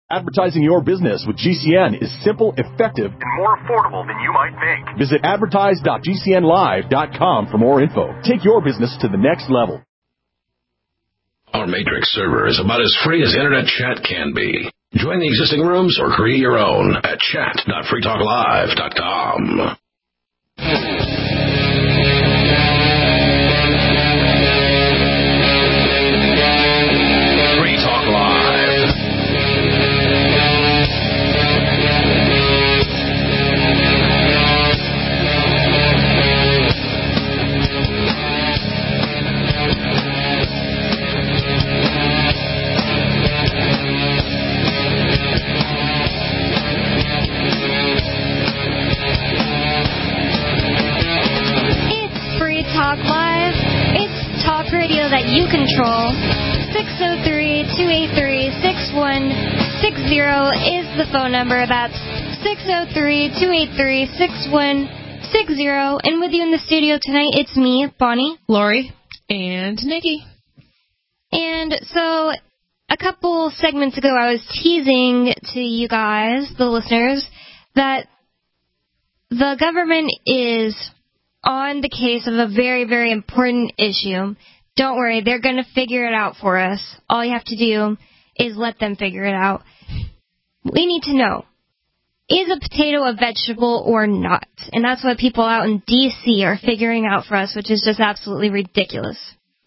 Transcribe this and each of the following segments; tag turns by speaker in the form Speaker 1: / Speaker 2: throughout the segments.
Speaker 1: Advertising your business with GCN is simple, effective, and more affordable than you might think. Visit advertise.gcnlive.com for more info. Take your business to the next level.
Speaker 2: Our Matrix server is about as free as internet chat can be. Join the existing rooms or create your own at chat.freetalklive.com. Free Talk Live.
Speaker 3: Talk Live. It's talk radio that you control. 603-283-6160 is the phone number. That's 603-283-6160. And with you in the studio tonight, it's me, Bonnie,
Speaker 4: Lori, and Nikki.
Speaker 3: And so a couple segments ago, I was teasing to you guys, the listeners, that the government is on the case of a very, very important issue. Don't worry, they're going to figure it out for us. All you have to do is let them figure it out. We need to know, is a potato a vegetable or not? And that's what people out in D.C. are figuring out for us, which is just absolutely ridiculous.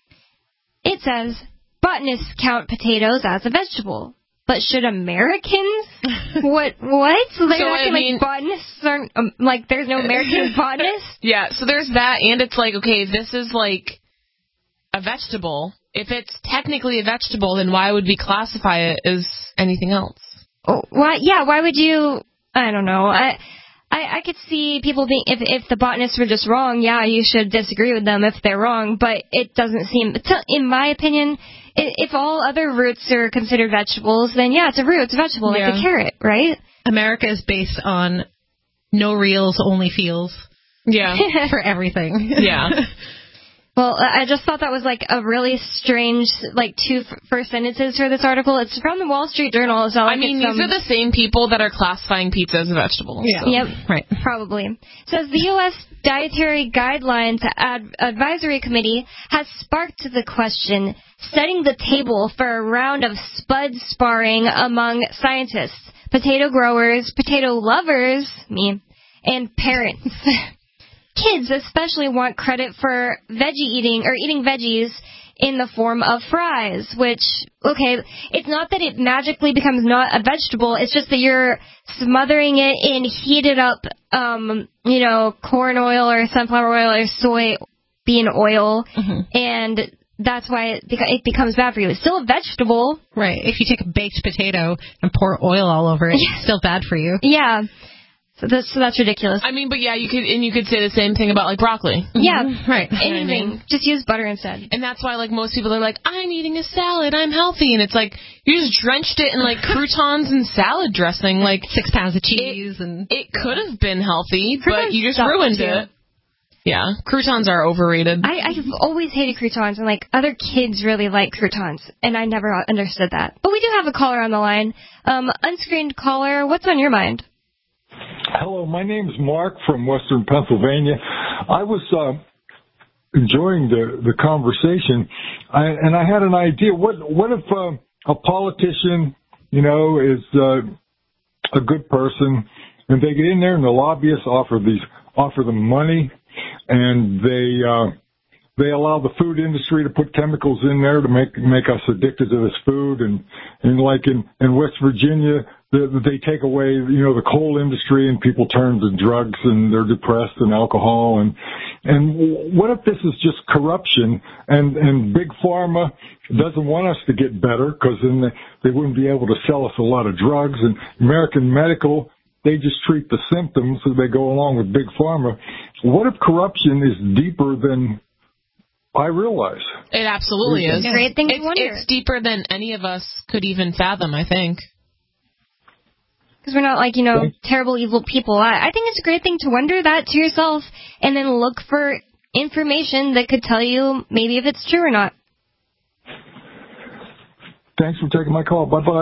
Speaker 3: It says, botanists count potatoes as a vegetable. But should Americans? What? So they're acting like botanists aren't, like there's no American botanists?
Speaker 4: Yeah, so there's that, and it's like, okay, this is like a vegetable. If it's technically a vegetable, then why would we classify it as anything else?
Speaker 3: Oh, why? Yeah, why would you? I don't know. I could see people being, if the botanists were just wrong, yeah, you should disagree with them if they're wrong, but it doesn't seem, in my opinion, if all other roots are considered vegetables, then yeah, it's a root, it's a vegetable, like a carrot, right?
Speaker 5: America is based on no reals, only feels.
Speaker 4: Yeah.
Speaker 5: For everything.
Speaker 4: Yeah.
Speaker 3: Well, I just thought that was like a really strange, like, two first sentences for this article. It's from the Wall Street Journal. So
Speaker 4: I mean, these are the same people that are classifying pizza as a vegetable.
Speaker 3: Yeah.
Speaker 4: So.
Speaker 3: Yep. Right. Probably. It says the U.S. Dietary Guidelines Advisory Committee has sparked the question, setting the table for a round of spud sparring among scientists, potato growers, potato lovers, me, and parents. Kids especially want credit for veggie eating or eating veggies in the form of fries, which, okay, it's not that it magically becomes not a vegetable, it's just that you're smothering it in heated up, corn oil or sunflower oil or soybean oil, and that's why it becomes bad for you. It's still a vegetable.
Speaker 5: Right. If you take a baked potato and pour oil all over it, it's still bad for you.
Speaker 3: Yeah. So that's ridiculous.
Speaker 4: I mean, but yeah, you could say the same thing about like broccoli.
Speaker 3: Yeah,
Speaker 5: right.
Speaker 3: Anything. Just use butter instead.
Speaker 4: And that's why like most people are like, I'm eating a salad, I'm healthy, and it's like you just drenched it in like croutons and salad dressing, like
Speaker 5: 6 pounds of cheese, and
Speaker 4: it could have been healthy, but you just ruined it. Yeah, croutons are overrated.
Speaker 3: I've always hated croutons, and like other kids really like croutons, and I never understood that. But we do have a caller on the line. Unscreened caller, what's on your mind?
Speaker 6: Hello, my name is Mark from Western Pennsylvania. I was enjoying the conversation, and I had an idea. What if a politician, is a good person, and they get in there and the lobbyists offer them money, and they allow the food industry to put chemicals in there to make us addicted to this food, and like in West Virginia, they take away, the coal industry, and people turn to drugs, and they're depressed, and alcohol, and what if this is just corruption, and Big Pharma doesn't want us to get better, because then they wouldn't be able to sell us a lot of drugs, and American Medical, they just treat the symptoms, so they go along with Big Pharma. What if corruption is deeper than I realize?
Speaker 4: It absolutely is.
Speaker 3: It's a great thing to wonder.
Speaker 4: It's deeper than any of us could even fathom, I think.
Speaker 3: Because we're not like, terrible, evil people. I think it's a great thing to wonder that to yourself and then look for information that could tell you maybe if it's true or not.
Speaker 6: Thanks for taking my call. Bye-bye.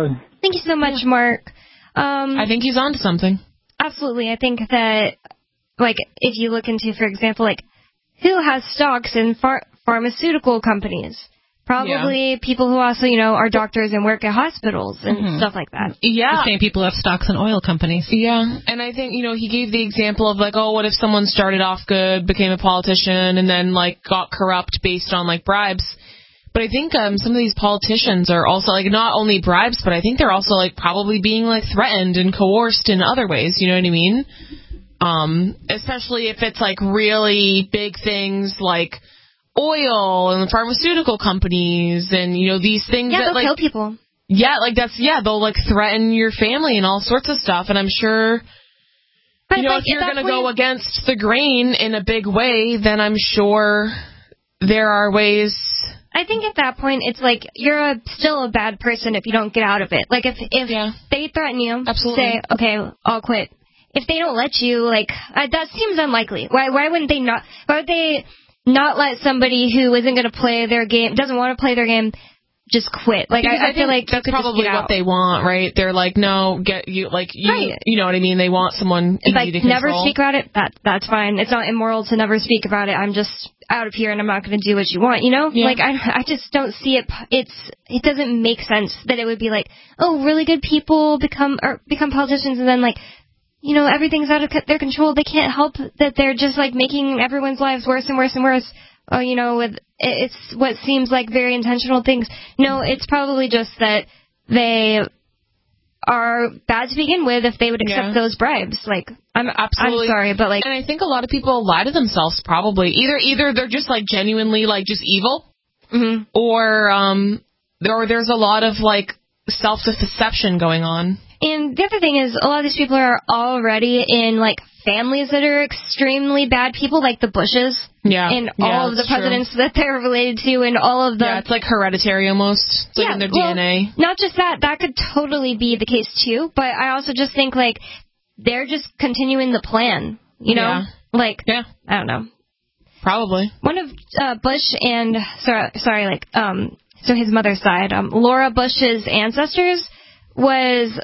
Speaker 3: Thank you so much, Mark.
Speaker 4: I think he's onto something.
Speaker 3: Absolutely. I think that, like, if you look into, for example, like, who has stocks in pharmaceutical companies? Probably people who also, are doctors and work at hospitals and stuff like that.
Speaker 4: Yeah.
Speaker 5: The same people who have stocks in oil companies.
Speaker 4: Yeah. And I think, he gave the example of, like, what if someone started off good, became a politician, and then, like, got corrupt based on, like, bribes. But I think some of these politicians are also, like, not only bribes, but I think they're also, like, probably being, like, threatened and coerced in other ways. You know what I mean? Especially if it's, like, really big things like oil and pharmaceutical companies and, these things that,
Speaker 3: they'll
Speaker 4: like,
Speaker 3: kill people.
Speaker 4: Yeah, like, they'll, like, threaten your family and all sorts of stuff. And I'm sure,
Speaker 3: but
Speaker 4: if you're going to go against the grain in a big way, then I'm sure there are ways.
Speaker 3: I think at that point, it's like you're still a bad person if you don't get out of it. Like, if they threaten you, say, okay, I'll quit. If they don't let you, like, that seems unlikely. Why wouldn't they not? Why would they not let somebody who isn't going to play their game, doesn't want to play their game, just quit? Like, I feel like
Speaker 4: that's probably what they want, right? They're like, no, get you, like, you,
Speaker 3: right.
Speaker 4: You know what I mean? They want someone easy
Speaker 3: like,
Speaker 4: to control.
Speaker 3: never speak about it. That's fine. It's not immoral to never speak about it. I'm just out of here and I'm not going to do what you want.
Speaker 4: Yeah.
Speaker 3: Like, I just don't see it. It doesn't make sense that it would be like, oh, really good people become politicians and then, like, everything's out of their control. They can't help that they're just, like, making everyone's lives worse and worse and worse. It's what seems like very intentional things. No, it's probably just that they are bad to begin with if they would accept those bribes. Like, I'm sorry, but, like...
Speaker 4: And I think a lot of people lie to themselves, probably. Either they're just, like, genuinely, like, just evil, or there's a lot of, like, self-deception going on.
Speaker 3: And the other thing is, a lot of these people are already in, like, families that are extremely bad people, like the Bushes.
Speaker 4: Yeah.
Speaker 3: And all of the presidents that they're related to, and all of the...
Speaker 4: Yeah, it's like hereditary almost. It's like in their DNA.
Speaker 3: Not just that. That could totally be the case, too. But I also just think, like, they're just continuing the plan,
Speaker 4: Yeah.
Speaker 3: Like,
Speaker 4: yeah.
Speaker 3: I don't know.
Speaker 4: Probably.
Speaker 3: One of Bush and... So his mother's side, Laura Bush's ancestors was...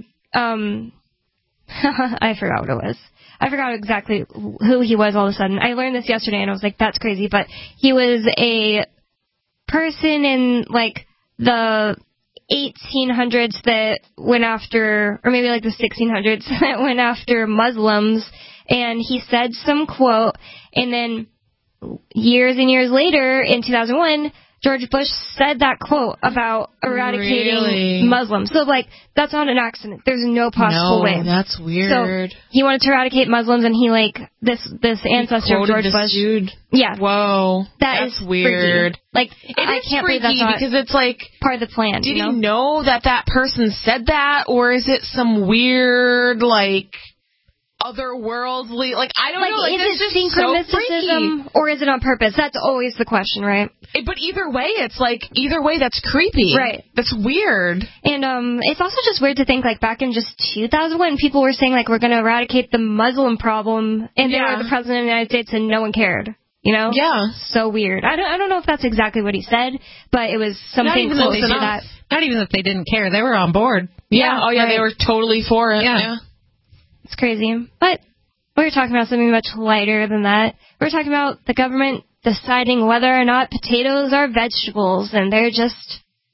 Speaker 3: I forgot what it was. I forgot exactly who he was all of a sudden. I learned this yesterday and I was like, that's crazy. But he was a person in, like, the 1800s that went after, or maybe like the 1600s, that went after Muslims. And he said some quote, and then years and years later, in 2001, George Bush said that quote about eradicating Muslims. So, like, that's not an accident. There's no possible way.
Speaker 4: No, that's weird.
Speaker 3: So, he wanted to eradicate Muslims, and he, like, this ancestor of George Bush.
Speaker 4: Dude.
Speaker 3: Yeah.
Speaker 4: Whoa.
Speaker 3: That's
Speaker 4: weird.
Speaker 3: Freaky. Like,
Speaker 4: I can't believe that's
Speaker 3: not
Speaker 4: because it's, like,
Speaker 3: part of the plan.
Speaker 4: Did he know that person said that, or is it some weird, like, otherworldly, like, I don't know, like,
Speaker 3: is it synchromysticism, or is it on purpose? That's always the question, right?
Speaker 4: But either way, it's like, that's creepy.
Speaker 3: Right.
Speaker 4: That's weird.
Speaker 3: And it's also just weird to think, like, back in just 2001, people were saying, like, we're going to eradicate the Muslim problem, and they were the president of the United States, and no one cared. Yeah. So weird. I don't know if that's exactly what he said, but it was something close to that.
Speaker 5: Not even that they didn't care. They were on board.
Speaker 4: Yeah. Oh, yeah, right. They were totally for it.
Speaker 5: Yeah.
Speaker 3: It's crazy. But we're talking about something much lighter than that. We're talking about the government deciding whether or not potatoes are vegetables, and they're just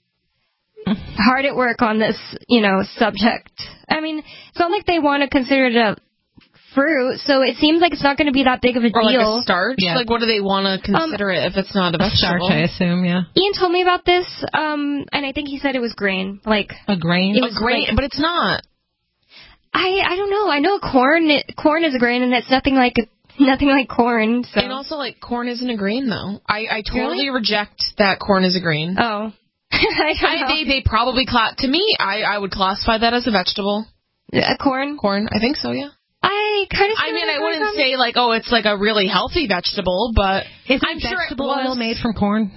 Speaker 3: hard at work on this, subject. I mean, it's not like they want to consider it a fruit, so it seems like it's not going to be that big of a deal.
Speaker 4: Or like a starch? Yeah. Like, what do they want to consider it if it's not a vegetable?
Speaker 5: Starch, I assume, yeah.
Speaker 3: Ian told me about this, and I think he said it was grain. Like
Speaker 5: a grain?
Speaker 4: A grain, but it's not.
Speaker 3: I don't know. I know corn is a grain, and it's nothing like corn. So.
Speaker 4: And also, like, corn isn't a grain, though. I totally reject that corn is a grain.
Speaker 3: Oh.
Speaker 4: They probably, to me, I would classify that as a vegetable.
Speaker 3: Corn?
Speaker 4: Corn, I think so, yeah.
Speaker 3: I
Speaker 4: wouldn't say, like, oh, it's like a really healthy vegetable, but
Speaker 5: I'm sure vegetable oil made from corn?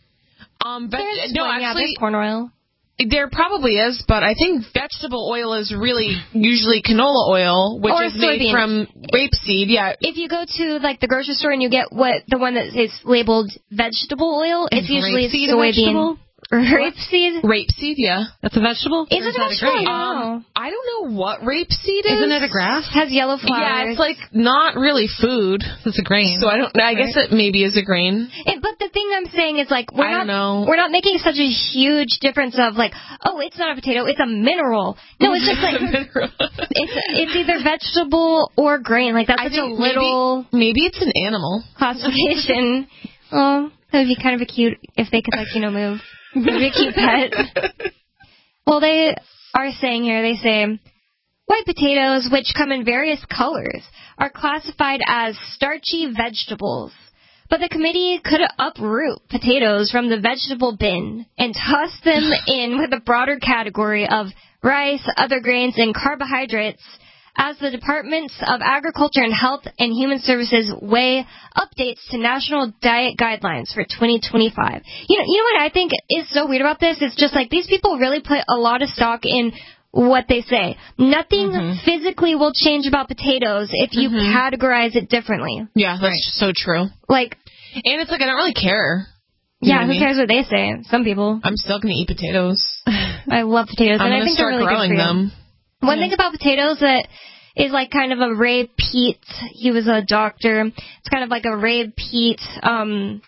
Speaker 3: There's corn oil.
Speaker 4: There probably is, but I think vegetable oil is really usually canola oil, which is made from rapeseed. Yeah.
Speaker 3: If you go to, like, the grocery store and you get the one that is labeled vegetable oil, it's usually soybean. Rapeseed?
Speaker 4: Rapeseed, yeah.
Speaker 5: That's a vegetable?
Speaker 3: Is
Speaker 5: Or
Speaker 3: it a
Speaker 5: that
Speaker 3: vegetable?
Speaker 5: grain?
Speaker 4: I don't know what rapeseed is.
Speaker 5: Isn't it a grass?
Speaker 3: Has yellow flowers.
Speaker 4: Yeah, it's like not really food.
Speaker 5: It's a grain.
Speaker 4: So I guess it maybe is a grain.
Speaker 3: But the thing I'm saying is, like,
Speaker 4: I don't know.
Speaker 3: we're not making such a huge difference of, like, oh, it's not a potato, it's a mineral. No, it's just like, it's either vegetable or grain. Like, that's such a little
Speaker 4: maybe it's an animal.
Speaker 3: classification. Oh, that would be kind of a cute, if they could, like, move. It would be a cute pet. Well, they are saying here, they say, white potatoes, which come in various colors, are classified as starchy vegetables. But the committee could uproot potatoes from the vegetable bin and toss them in with a broader category of rice, other grains, and carbohydrates as the Departments of Agriculture and Health and Human Services weigh updates to national diet guidelines for 2025. You know what I think is so weird about this? It's just like these people really put a lot of stock in what they say. Nothing physically will change about potatoes if you categorize it differently.
Speaker 4: Yeah, that's so true.
Speaker 3: Like,
Speaker 4: and it's like, I don't really care.
Speaker 3: Yeah, who cares what they say? Some people.
Speaker 4: I'm still going to eat potatoes.
Speaker 3: I love potatoes, and I think they're really good for you.
Speaker 4: them.
Speaker 3: One thing about potatoes that is like kind of a Ray Peat, he was a doctor, it's kind of like a Ray Peat, part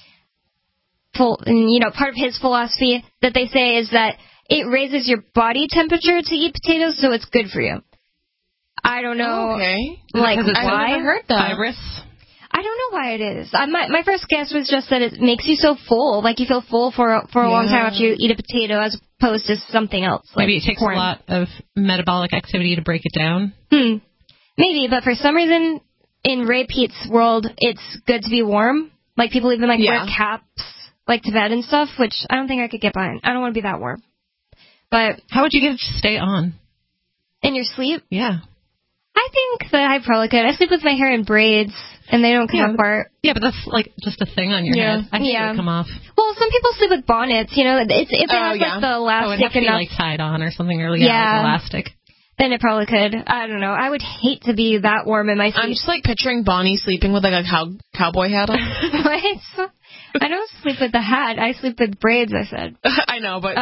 Speaker 3: of his philosophy that they say is that it raises your body temperature to eat potatoes, so it's good for you. I don't know.
Speaker 4: Okay.
Speaker 3: Like,
Speaker 4: I've never heard that.
Speaker 3: I don't know why it is. My first guess was just that it makes you so full. Like, you feel full for a long time after you eat a potato as opposed to something else. Like
Speaker 5: maybe it takes
Speaker 3: corn.
Speaker 5: a lot of metabolic activity to break it down.
Speaker 3: Maybe, but for some reason, in Ray Peat's world, it's good to be warm. Like, people even, wear caps, like, to bed and stuff, which I don't think I could get behind. I don't want to be that warm. But
Speaker 5: how would you get it to stay on?
Speaker 3: In your sleep?
Speaker 5: Yeah.
Speaker 3: I think that I probably could. I sleep with my hair in braids, and they don't come apart.
Speaker 5: Yeah, but that's like just a thing on your head. I think it would come off.
Speaker 3: Well, some people sleep with bonnets. If it has like the elastic
Speaker 5: it would have to be, like, tied on or something, or like elastic. Then it probably could. I don't know. I would hate to be that warm in my sleep.
Speaker 4: I'm just like picturing Bonnie sleeping with like a cowboy hat on.
Speaker 3: What? I don't sleep with the hat. I sleep with braids, I said.
Speaker 4: I know, but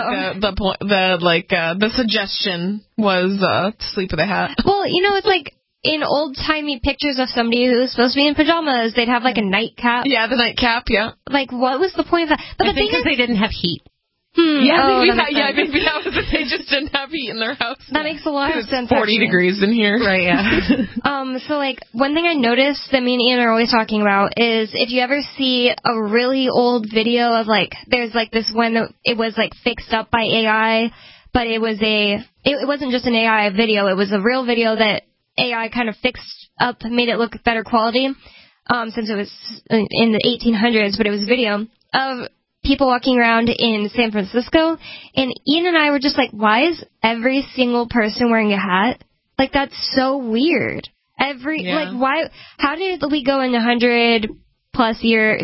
Speaker 4: the suggestion was to sleep with a hat.
Speaker 3: Well, it's like in old-timey pictures of somebody who's supposed to be in pajamas, they'd have like a nightcap.
Speaker 4: Yeah, the nightcap, yeah.
Speaker 3: Like, what was the point of that? But
Speaker 5: I think because they didn't have heat.
Speaker 4: Maybe that was it. They just didn't have heat in their house.
Speaker 3: That makes a lot of sense.
Speaker 4: 40 degrees in here.
Speaker 5: Right, yeah.
Speaker 3: So, like, one thing I noticed that me and Ian are always talking about is if you ever see a really old video of, like, there's, like, this one that it was, like, fixed up by AI, but it wasn't just an AI video. It was a real video that AI kind of fixed up, made it look better quality, since it was in the 1800s, but it was a video of people walking around in San Francisco, and Ian and I were just like, why is every single person wearing a hat? Like, that's so weird. Why, how did we go in 100 plus year,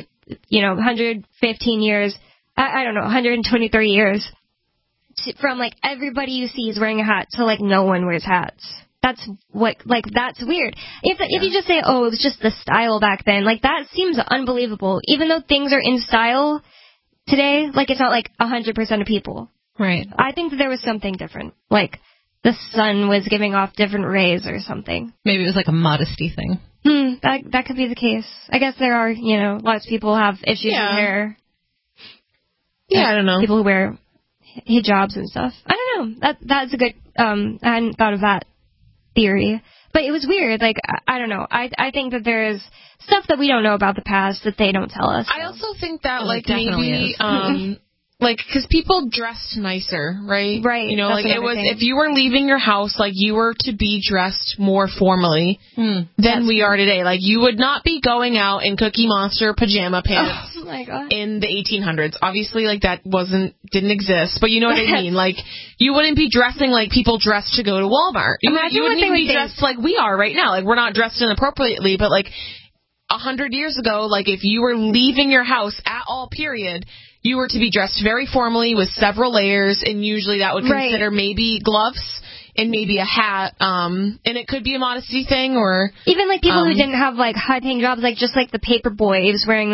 Speaker 3: 115 years, I don't know, 123 years, from, like, everybody you see is wearing a hat to, like, no one wears hats. That's weird. If you just say, oh, it was just the style back then, like, that seems unbelievable. Even though things are in style today, like, it's not like 100% of people.
Speaker 5: Right.
Speaker 3: I think that there was something different. Like, the sun was giving off different rays or something.
Speaker 5: Maybe it was like a modesty thing.
Speaker 3: That could be the case. I guess there are, lots of people have issues with hair.
Speaker 4: Yeah, I don't know.
Speaker 3: People who wear hijabs and stuff. I don't know. That's a good, I hadn't thought of that theory. But it was weird. Like, I don't know. I think that there's stuff that we don't know about the past that they don't tell us.
Speaker 4: I also think that,
Speaker 5: maybe,
Speaker 4: because people dressed nicer, right?
Speaker 3: Right.
Speaker 4: If you were leaving your house, like, you were to be dressed more formally than we are today. Like, you would not be going out in Cookie Monster pajama pants in the 1800s. Obviously, like, that didn't exist, but you know what I mean? Like, you wouldn't be dressing like people dress to go to Walmart. You wouldn't even be dressed like we are right now. Like, we're not dressed inappropriately, but, like, 100 years ago, like, if you were leaving your house at all, period, you were to be dressed very formally with several layers, and usually that would consider maybe gloves and maybe a hat, and it could be a modesty thing, or
Speaker 3: even, like, people who didn't have, like, high-paying jobs, like, just, like, the paper boy, he was wearing, like,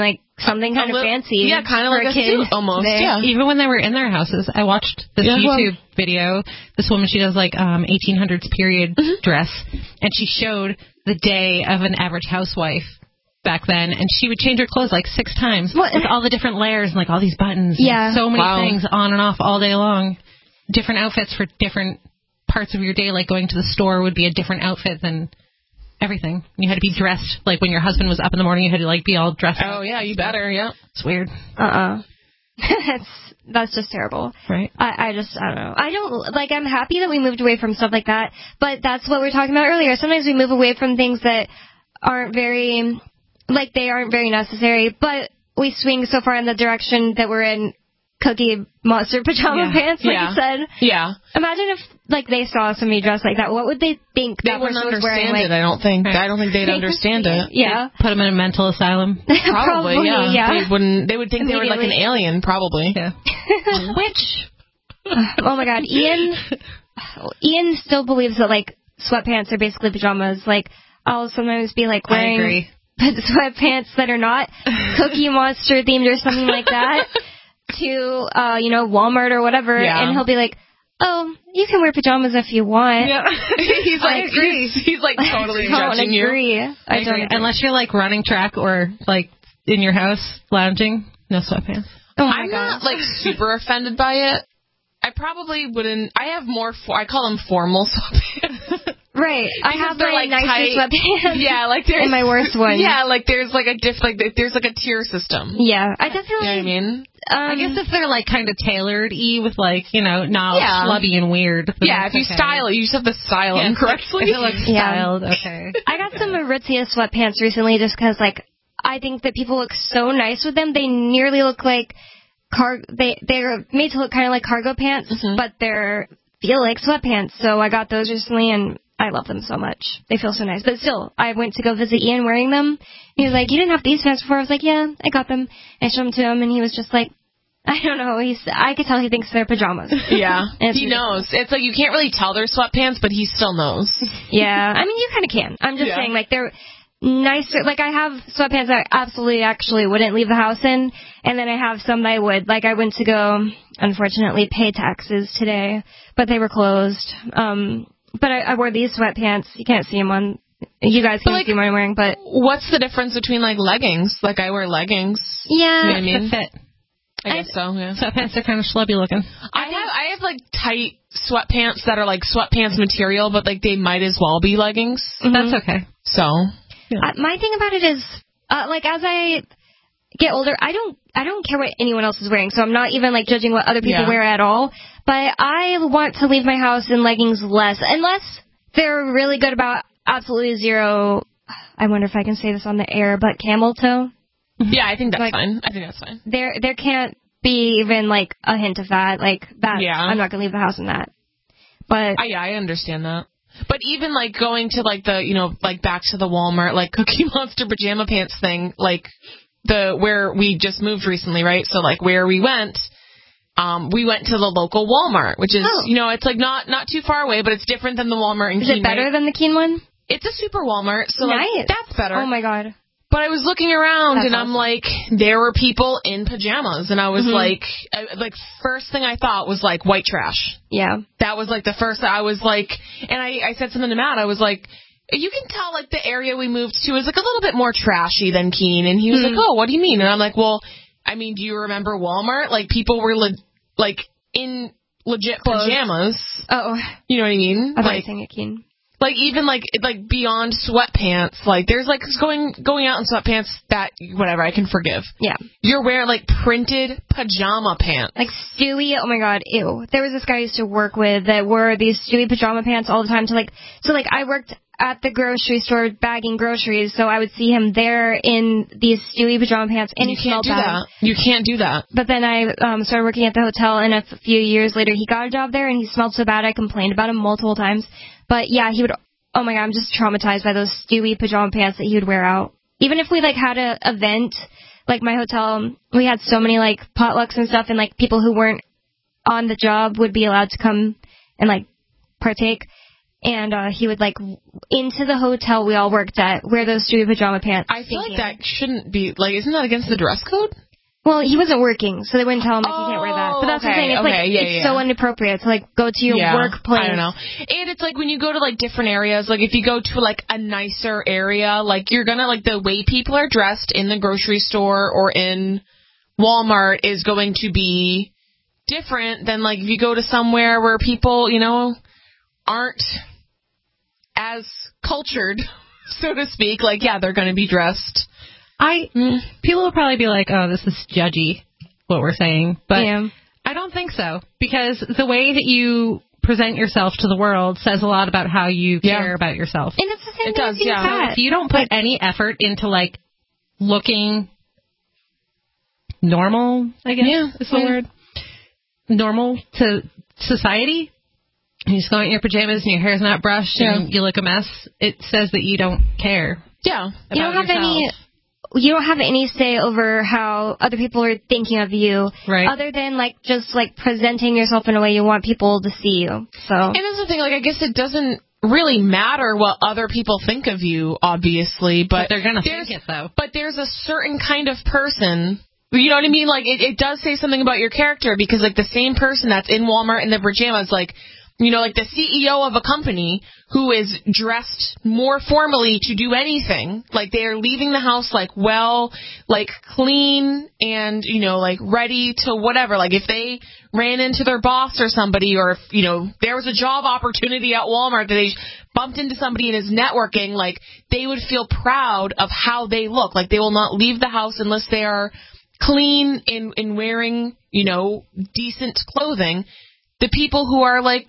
Speaker 3: something kind of fancy.
Speaker 4: Yeah, kind of like a suit almost. Yeah.
Speaker 5: Even when they were in their houses, I watched this YouTube video. This woman, she does like 1800s period dress, and she showed the day of an average housewife back then, and she would change her clothes like 6 times with all the different layers and like all these buttons. And so many things on and off all day long. Different outfits for different parts of your day, like going to the store would be a different outfit than everything. You had to be dressed, like when your husband was up in the morning, you had to like be all dressed up.
Speaker 4: Oh, yeah, you better, yeah.
Speaker 5: It's weird.
Speaker 3: That's just terrible.
Speaker 5: Right.
Speaker 3: I don't know. I don't, like, I'm happy that we moved away from stuff like that, but that's what we were talking about earlier. Sometimes we move away from things that aren't very, like, they aren't very necessary, but we swing so far in the direction that we're in Cookie Monster pajama pants, like you said.
Speaker 4: Yeah.
Speaker 3: Imagine if, like, they saw somebody dressed like that. What would they think
Speaker 4: they
Speaker 3: that
Speaker 4: wouldn't
Speaker 3: person was
Speaker 4: understand
Speaker 3: wearing?
Speaker 4: It, I don't think. I don't think they'd understand it.
Speaker 3: Yeah.
Speaker 5: Put them in a mental asylum.
Speaker 4: Probably, yeah. They would think they were like an alien, probably.
Speaker 5: Yeah.
Speaker 3: Which? Oh my God, Ian still believes that, like, sweatpants are basically pajamas. Like, I'll sometimes be like wearing sweatpants that are not Cookie Monster themed or something like that to Walmart or whatever, and he'll be like, "Oh, you can wear pajamas if you want."
Speaker 4: Yeah. He's like, he's like totally judging you.
Speaker 3: I don't agree.
Speaker 5: Unless you're like running track or like in your house lounging, no sweatpants.
Speaker 3: Oh
Speaker 4: I'm not like super offended by it. I probably wouldn't. I have more. I call them formal sweatpants.
Speaker 3: Right. I have my
Speaker 4: like
Speaker 3: nicer
Speaker 4: tight
Speaker 3: sweatpants.
Speaker 4: Yeah, like there's
Speaker 3: and my worst one.
Speaker 4: Yeah, like there's like there's like a tier system.
Speaker 3: Yeah, I definitely.
Speaker 4: You know what I mean?
Speaker 5: I guess if they're like kind of tailored-y with like not schlubby and weird.
Speaker 4: Yeah, if you style it, you just have to style them correctly.
Speaker 5: If it looks styled, okay.
Speaker 3: I got some Aritzia sweatpants recently just because like I think that people look so nice with them. They nearly look like they're made to look kind of like cargo pants, but they're feel like sweatpants. So I got those recently and I love them so much. They feel so nice. But still, I went to go visit Ian wearing them. He was like, "You didn't have these pants before?" I was like, "Yeah, I got them." I showed them to him, and he was just like, I don't know. I could tell he thinks they're pajamas.
Speaker 4: Yeah, he knows. It's like you can't really tell they're sweatpants, but he still knows.
Speaker 3: Yeah, I mean, you kind of can. I'm just saying, like, they're nicer. Like, I have sweatpants that I absolutely actually wouldn't leave the house in, and then I have some that I would. Like, I went to go, unfortunately, pay taxes today, but they were closed. But I wore these sweatpants. You can't see them on. You guys can't see what I'm wearing, but
Speaker 4: what's the difference between like leggings? Like I wear leggings.
Speaker 3: Yeah,
Speaker 4: you know what I mean?
Speaker 5: Fit.
Speaker 4: I guess so. Yeah.
Speaker 5: Sweatpants are kind of schlubby looking.
Speaker 4: I have like tight sweatpants that are like sweatpants material, but like they might as well be leggings.
Speaker 5: That's okay.
Speaker 4: So
Speaker 3: my thing about it is like as I get older, I don't care what anyone else is wearing, so I'm not even like judging what other people wear at all. But I want to leave my house in leggings less, unless they're really good about absolutely zero. I wonder if I can say this on the air, but camel toe.
Speaker 4: Yeah, I think that's fine. I think that's fine.
Speaker 3: There can't be even like a hint of that. Like that. Yeah. I'm not gonna leave the house in that. But
Speaker 4: I understand that. But even like going to like the like back to the Walmart like Cookie Monster pajama pants thing, like where we just moved recently, right? So like where we went to the local Walmart, which is it's like not too far away, but it's different than the Walmart in Keene.
Speaker 3: Is it better than the Keene one?
Speaker 4: It's a super Walmart, so
Speaker 3: nice.
Speaker 4: Like, that's better.
Speaker 3: Oh my God.
Speaker 4: But I was looking around and I'm like, there were people in pajamas, and I was like first thing I thought was like white trash.
Speaker 3: Yeah.
Speaker 4: That was like the first. I was like, and I said something to Matt. I was like, you can tell like the area we moved to is like a little bit more trashy than Keene, and he was like, oh, what do you mean? And I'm like, well, I mean, do you remember Walmart? Like people were like in legit pajamas.
Speaker 3: Oh,
Speaker 4: you know what I mean?
Speaker 3: I thought you were saying at Keene.
Speaker 4: Like even like beyond sweatpants, like there's like going out in sweatpants that whatever I can forgive.
Speaker 3: Yeah,
Speaker 4: you're wearing like printed pajama pants,
Speaker 3: like Stewie. Oh my God, ew! There was this guy I used to work with that wore these Stewie pajama pants all the time. So I worked at the grocery store bagging groceries, so I would see him there in these Stewie pajama pants, and he smelled bad.
Speaker 4: You can't do that.
Speaker 3: But then I started working at the hotel, and a few years later he got a job there, and he smelled so bad I complained about him multiple times. But yeah, he would. Oh my God, I'm just traumatized by those Stewie pajama pants that he would wear out. Even if we like had an event, like my hotel, we had so many like potlucks and stuff, and like people who weren't on the job would be allowed to come and like partake. and he would, like, into the hotel we all worked at, wear those stupid pajama pants.
Speaker 4: I feel like that shouldn't be, like, isn't that against the dress code?
Speaker 3: Well, he wasn't working, so they wouldn't tell him, like, you can't wear that. But that's what I'm saying. It's, it's so inappropriate to, like, go to your workplace.
Speaker 4: I don't know. And it's like when you go to, like, different areas, like, if you go to, like, a nicer area, like, you're gonna, like, the way people are dressed in the grocery store or in Walmart is going to be different than, like, if you go to somewhere where people, you know, aren't as cultured, so to speak. Like, yeah, they're gonna be dressed.
Speaker 5: People will probably be like, oh, this is judgy, what we're saying. But I don't think so. Because the way that you present yourself to the world says a lot about how you care about yourself.
Speaker 3: And it's the same thing with fat.
Speaker 5: If you don't put any effort into, like, looking normal, I guess is the word, normal to society, you just go out in your pajamas and your hair's not brushed and you look a mess, it says that you don't care.
Speaker 3: Yeah. You don't have any say over how other people are thinking of you, other than, like, just, like, presenting yourself in a way you want people to see you. So.
Speaker 4: And that's the thing, like, I guess it doesn't really matter what other people think of you, obviously, but
Speaker 5: they're going to think it, though.
Speaker 4: But there's a certain kind of person, you know what I mean? Like, it does say something about your character, because, like, the same person that's in Walmart in their pajamas, like, you know, like the CEO of a company who is dressed more formally to do anything. Like, they are leaving the house, like, well, like, clean and, you know, like, ready to whatever. Like, if they ran into their boss or somebody, or if, you know, there was a job opportunity at Walmart that they bumped into somebody and is networking, like, they would feel proud of how they look. Like, they will not leave the house unless they are clean and wearing, you know, decent clothing. The people who are, like,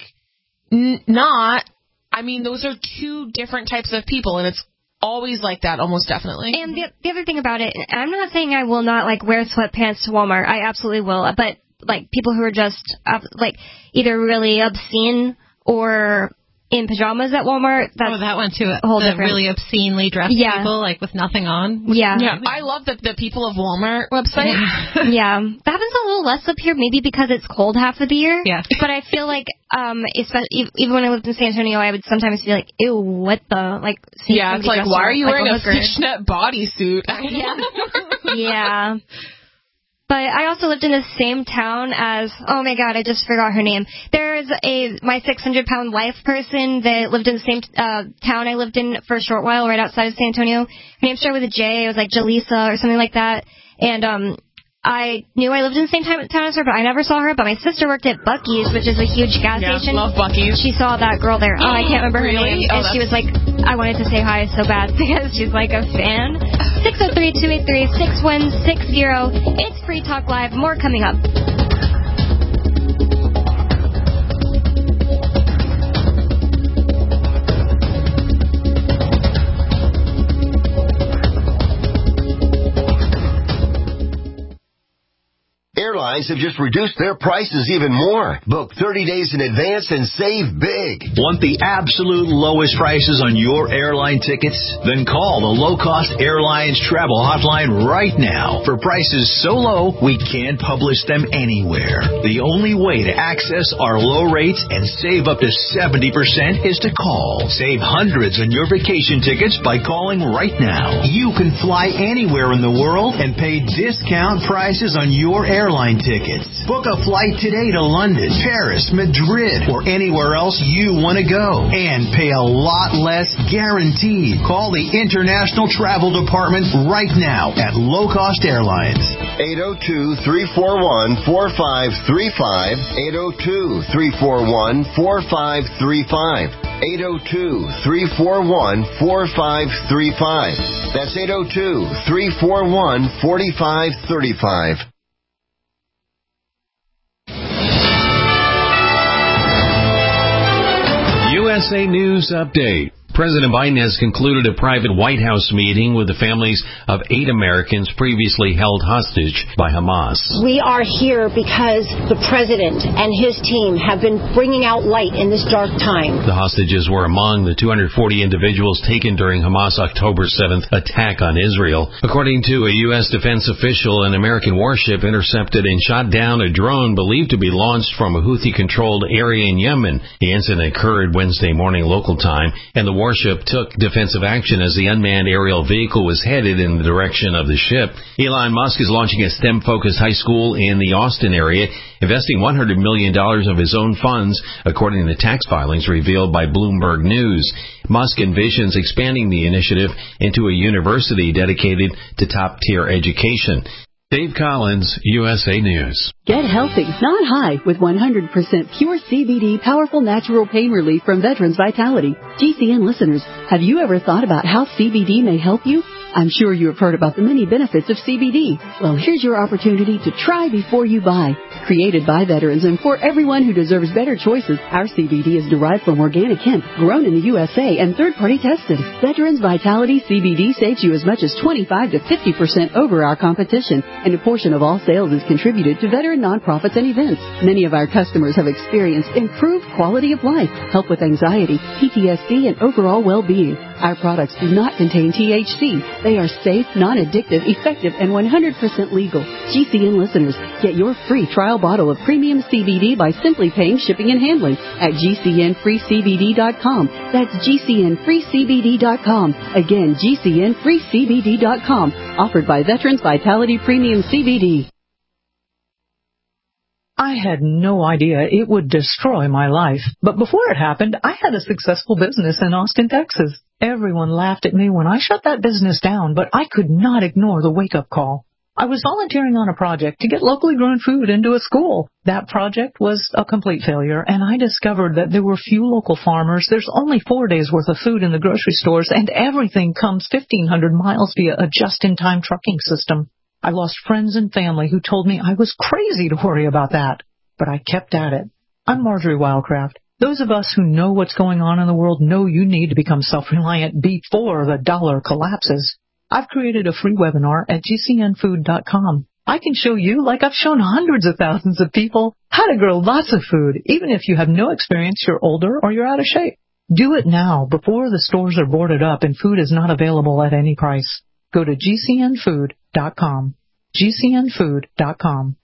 Speaker 4: not, I mean, those are two different types of people, and it's always like that, almost definitely.
Speaker 3: And the other thing about it, I'm not saying I will not, like, wear sweatpants to Walmart. I absolutely will. But, like, people who are just, like, either really obscene or in pajamas at Walmart, that's
Speaker 5: that one too.
Speaker 3: A whole different.
Speaker 5: Really obscenely dressed people, like, with nothing on.
Speaker 3: Yeah.
Speaker 4: I love the People of Walmart website.
Speaker 3: Yeah. That happens a little less up here, maybe because it's cold half of the year.
Speaker 5: Yeah.
Speaker 3: But I feel like, especially, even when I lived in San Antonio, I would sometimes be like, ew, what the, like,
Speaker 4: yeah, it's like, why are you wearing a fishnet bodysuit?
Speaker 3: Yeah. But I also lived in the same town as, oh my god, I just forgot her name. There's my 600-pound wife person that lived in the same town I lived in for a short while, right outside of San Antonio. Her name started with a J. It was like Jalisa or something like that. And I knew I lived in the same town as her, but I never saw her. But my sister worked at Buc-ee's, which is a huge gas station.
Speaker 4: Love Buc-ee's.
Speaker 3: She saw that girl there. Oh, I can't remember her name. And she was like, I wanted to say hi so bad because she's like a fan. 603-283-6160. It's Free Talk Live. More coming up.
Speaker 7: Airlines have just reduced their prices even more. Book 30 days in advance and save big.
Speaker 8: Want the absolute lowest prices on your airline tickets? Then call the Low Cost Airlines Travel Hotline right now. For prices so low, we can't publish them anywhere. The only way to access our low rates and save up to 70% is to call. Save hundreds on your vacation tickets by calling right now. You can fly anywhere in the world and pay discount prices on your airline tickets. Book a flight today to London, Paris, Madrid, or anywhere else you want to go. And pay a lot less guaranteed. Call the International Travel Department right now at Low Cost Airlines.
Speaker 7: 802-341-4535. 802-341-4535. 802-341-4535. That's 802-341-4535.
Speaker 9: USA News Update. President Biden has concluded a private White House meeting with the families of 8 Americans previously held hostage by Hamas.
Speaker 10: We are here because the president and his team have been bringing out light in this dark time.
Speaker 9: The hostages were among the 240 individuals taken during Hamas' October 7th attack on Israel. According to a U.S. defense official, an American warship intercepted and shot down a drone believed to be launched from a Houthi-controlled area in Yemen. The incident occurred Wednesday morning local time, and the warship took defensive action as the unmanned aerial vehicle was headed in the direction of the ship. Elon Musk is launching a STEM-focused high school in the Austin area, investing $100 million of his own funds, according to tax filings revealed by Bloomberg News. Musk envisions expanding the initiative into a university dedicated to top-tier education. Dave Collins, USA News.
Speaker 11: Get healthy, not high, with 100% pure CBD powerful natural pain relief from Veterans Vitality. GCN listeners, have you ever thought about how CBD may help you? I'm sure you have heard about the many benefits of CBD. Well, here's your opportunity to try before you buy. Created by veterans and for everyone who deserves better choices, our CBD is derived from organic hemp, grown in the USA and third-party tested. Veterans Vitality CBD saves you as much as 25 to 50% over our competition, and a portion of all sales is contributed to veteran nonprofits and events. Many of our customers have experienced improved quality of life, help with anxiety, PTSD, and overall well-being. Our products do not contain THC. They are safe, non-addictive, effective, and 100% legal. GCN listeners, get your free trial bottle of premium CBD by simply paying shipping and handling at GCNFreeCBD.com. That's GCNFreeCBD.com. Again, GCNFreeCBD.com. Offered by Veterans Vitality Premium CBD.
Speaker 12: I had no idea it would destroy my life. But before it happened, I had a successful business in Austin, Texas. Everyone laughed at me when I shut that business down, but I could not ignore the wake-up call. I was volunteering on a project to get locally grown food into a school. That project was a complete failure, and I discovered that there were few local farmers. There's only 4 days' worth of food in the grocery stores, and everything comes 1,500 miles via a just-in-time trucking system. I lost friends and family who told me I was crazy to worry about that, but I kept at it. I'm Marjorie Wildcraft. Those of us who know what's going on in the world know you need to become self-reliant before the dollar collapses. I've created a free webinar at GCNfood.com. I can show you, like I've shown hundreds of thousands of people, how to grow lots of food, even if you have no experience, you're older, or you're out of shape. Do it now, before the stores are boarded up and food is not available at any price. Go to GCNfood.com. GCNfood.com.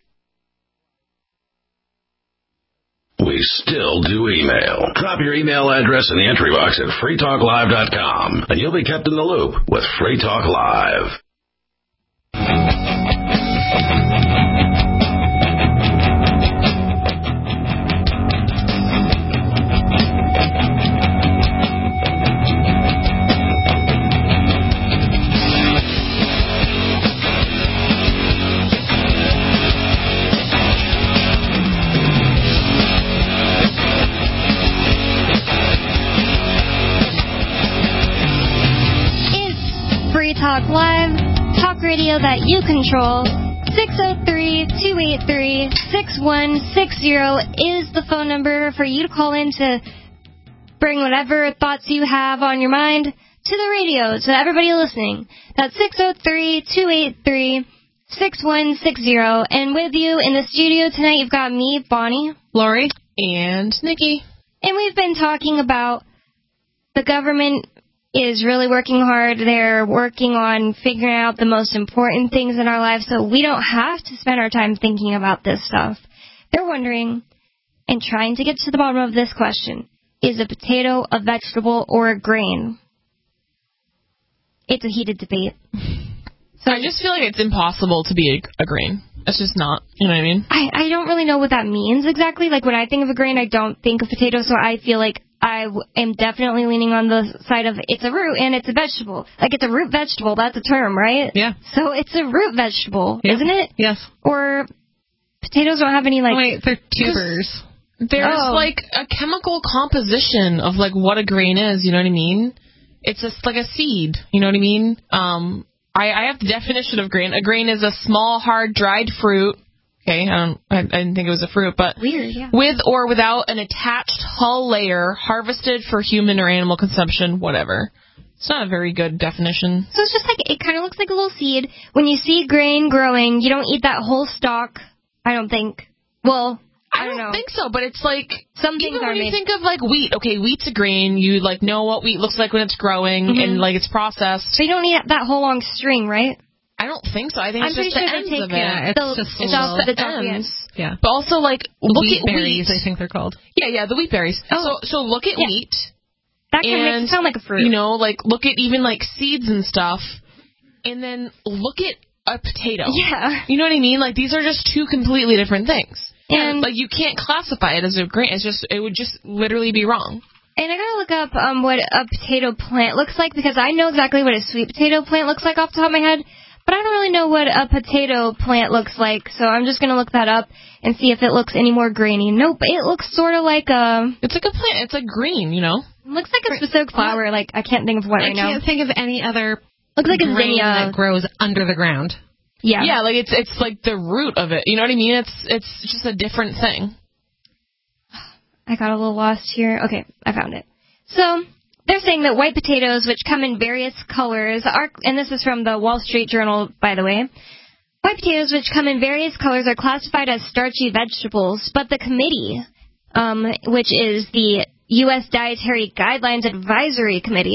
Speaker 2: We still do email. Drop your email address in the entry box at freetalklive.com, and you'll be kept in the loop with Free Talk Live.
Speaker 3: Talk Live, talk radio that you control. 603-283-6160 is the phone number for you to call in to bring whatever thoughts you have on your mind to the radio, to everybody listening. That's 603-283-6160. And with you in the studio tonight, you've got me, Bonnie,
Speaker 4: Lori, and Nikki.
Speaker 3: And we've been talking about the government is really working hard. They're working on figuring out the most important things in our lives so we don't have to spend our time thinking about this stuff. They're wondering and trying to get to the bottom of this question. Is a potato a vegetable or a grain? It's a heated debate.
Speaker 4: So I just feel like it's impossible to be a grain. It's just not. You know what I mean?
Speaker 3: I don't really know what that means exactly. Like, when I think of a grain, I don't think of potato, so I feel like I am definitely leaning on the side of it's a root and it's a vegetable. Like, it's a root vegetable. That's a term, right?
Speaker 4: Yeah.
Speaker 3: So it's a root vegetable, isn't it?
Speaker 4: Yes.
Speaker 3: Or potatoes don't have any, like...
Speaker 5: Oh, wait, they're tubers.
Speaker 4: There's, like, a chemical composition of, like, what a grain is, you know what I mean? It's just like a seed, you know what I mean? I have the definition of grain. A grain is a small, hard, dried fruit, Okay, I didn't think it was a fruit, but
Speaker 3: weird, yeah.
Speaker 4: With or without an attached hull layer, harvested for human or animal consumption, whatever. It's not a very good definition.
Speaker 3: So it's just like, it kind of looks like a little seed. When you see grain growing, you don't eat that whole stalk, I don't think. Well, I don't know.
Speaker 4: think so, but it's like,
Speaker 3: some things
Speaker 4: even
Speaker 3: are
Speaker 4: when you
Speaker 3: made.
Speaker 4: think of like wheat, okay, wheat's a grain, you like know what wheat looks like when it's growing, and like it's processed.
Speaker 3: So you don't eat that whole long string, right?
Speaker 4: I don't think so. I think
Speaker 3: I'm
Speaker 4: it's just the
Speaker 3: pretty sure
Speaker 4: ends
Speaker 3: they take,
Speaker 4: of it.
Speaker 5: Yeah, it's
Speaker 4: the ends.
Speaker 5: Yeah.
Speaker 4: But also, like, look
Speaker 5: wheat
Speaker 4: at
Speaker 5: berries,
Speaker 4: wheat.
Speaker 5: I think they're called.
Speaker 4: Yeah, the wheat berries.
Speaker 3: Oh.
Speaker 4: So look at wheat.
Speaker 3: That kind of makes it sound like a fruit.
Speaker 4: You know, like, look at even, like, seeds and stuff, and then look at a potato.
Speaker 3: Yeah.
Speaker 4: You know what I mean? Like, these are just two completely different things.
Speaker 3: And,
Speaker 4: like, you can't classify it as a grain. It would just literally be wrong.
Speaker 3: And I gotta look up what a potato plant looks like, because I know exactly what a sweet potato plant looks like off the top of my head, but I don't really know what a potato plant looks like, so I'm just gonna look that up and see if it looks any more grainy. Nope, it looks sort of like a...
Speaker 4: It's like a plant. It's like green, you know?
Speaker 3: It looks like a specific flower, like, I can't think of what right now.
Speaker 5: I can't think of any other
Speaker 3: looks like a
Speaker 5: grain
Speaker 3: zinnia
Speaker 5: that grows under the ground.
Speaker 3: Yeah.
Speaker 4: Yeah, like, it's like the root of it. You know what I mean? It's just a different thing.
Speaker 3: I got a little lost here. Okay, I found it. So, they're saying that white potatoes, which come in various colors, are, and this is from the Wall Street Journal, by the way, white potatoes, which come in various colors, are classified as starchy vegetables, but the committee, which is the U.S. Dietary Guidelines Advisory Committee,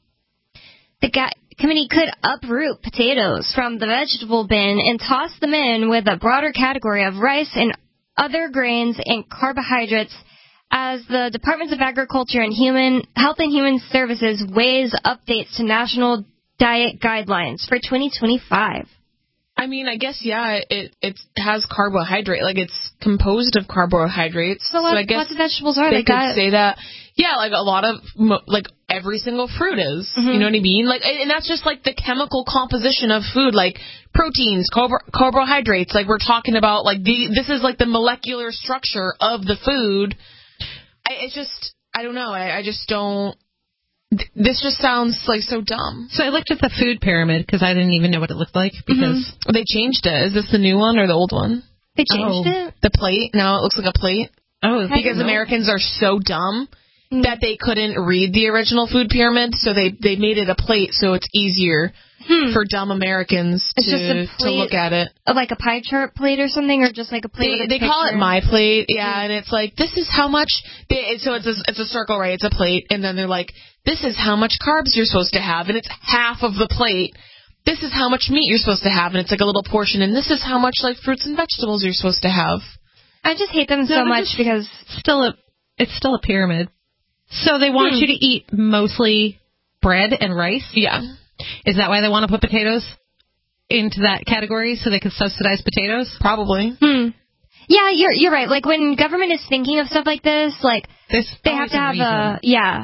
Speaker 3: the committee could uproot potatoes from the vegetable bin and toss them in with a broader category of rice and other grains and carbohydrates, as the Departments of Agriculture and Health and Human Services weighs updates to national diet guidelines for 2025.
Speaker 4: I mean, I guess, yeah, it has carbohydrate. Like, it's composed of carbohydrates.
Speaker 3: So I guess lots of vegetables are.
Speaker 4: They could say that. Yeah, like, a lot of, like, every single fruit is. You know what I mean? Like, and that's just, like, the chemical composition of food. Like, proteins, carbohydrates. Like, we're talking about, like, this is, like, the molecular structure of the food. It's just, I don't know. I just don't. This just sounds like so dumb.
Speaker 5: So I looked at the food pyramid because I didn't even know what it looked like because
Speaker 4: they changed it. Is this the new one or the old one?
Speaker 3: They changed it.
Speaker 4: The plate. Now it looks like a plate.
Speaker 5: Oh,
Speaker 4: because Americans are so dumb that they couldn't read the original food pyramid, so they made it a plate so it's easier for dumb Americans to look at it.
Speaker 3: Like a pie chart plate or something, or just like a plate.
Speaker 4: They call it My Plate, yeah, and it's like, this is how much. So it's a circle, right? It's a plate, and then they're like, this is how much carbs you're supposed to have, and it's half of the plate. This is how much meat you're supposed to have, and it's like a little portion, and this is how much like fruits and vegetables you're supposed to have.
Speaker 3: I just hate them so much because
Speaker 5: it's still a pyramid. So they want you to eat mostly bread and rice?
Speaker 4: Yeah.
Speaker 5: Is that why they want to put potatoes into that category so they can subsidize potatoes?
Speaker 4: Probably.
Speaker 3: Yeah, you're right. Like when government is thinking of stuff like this, like they have to have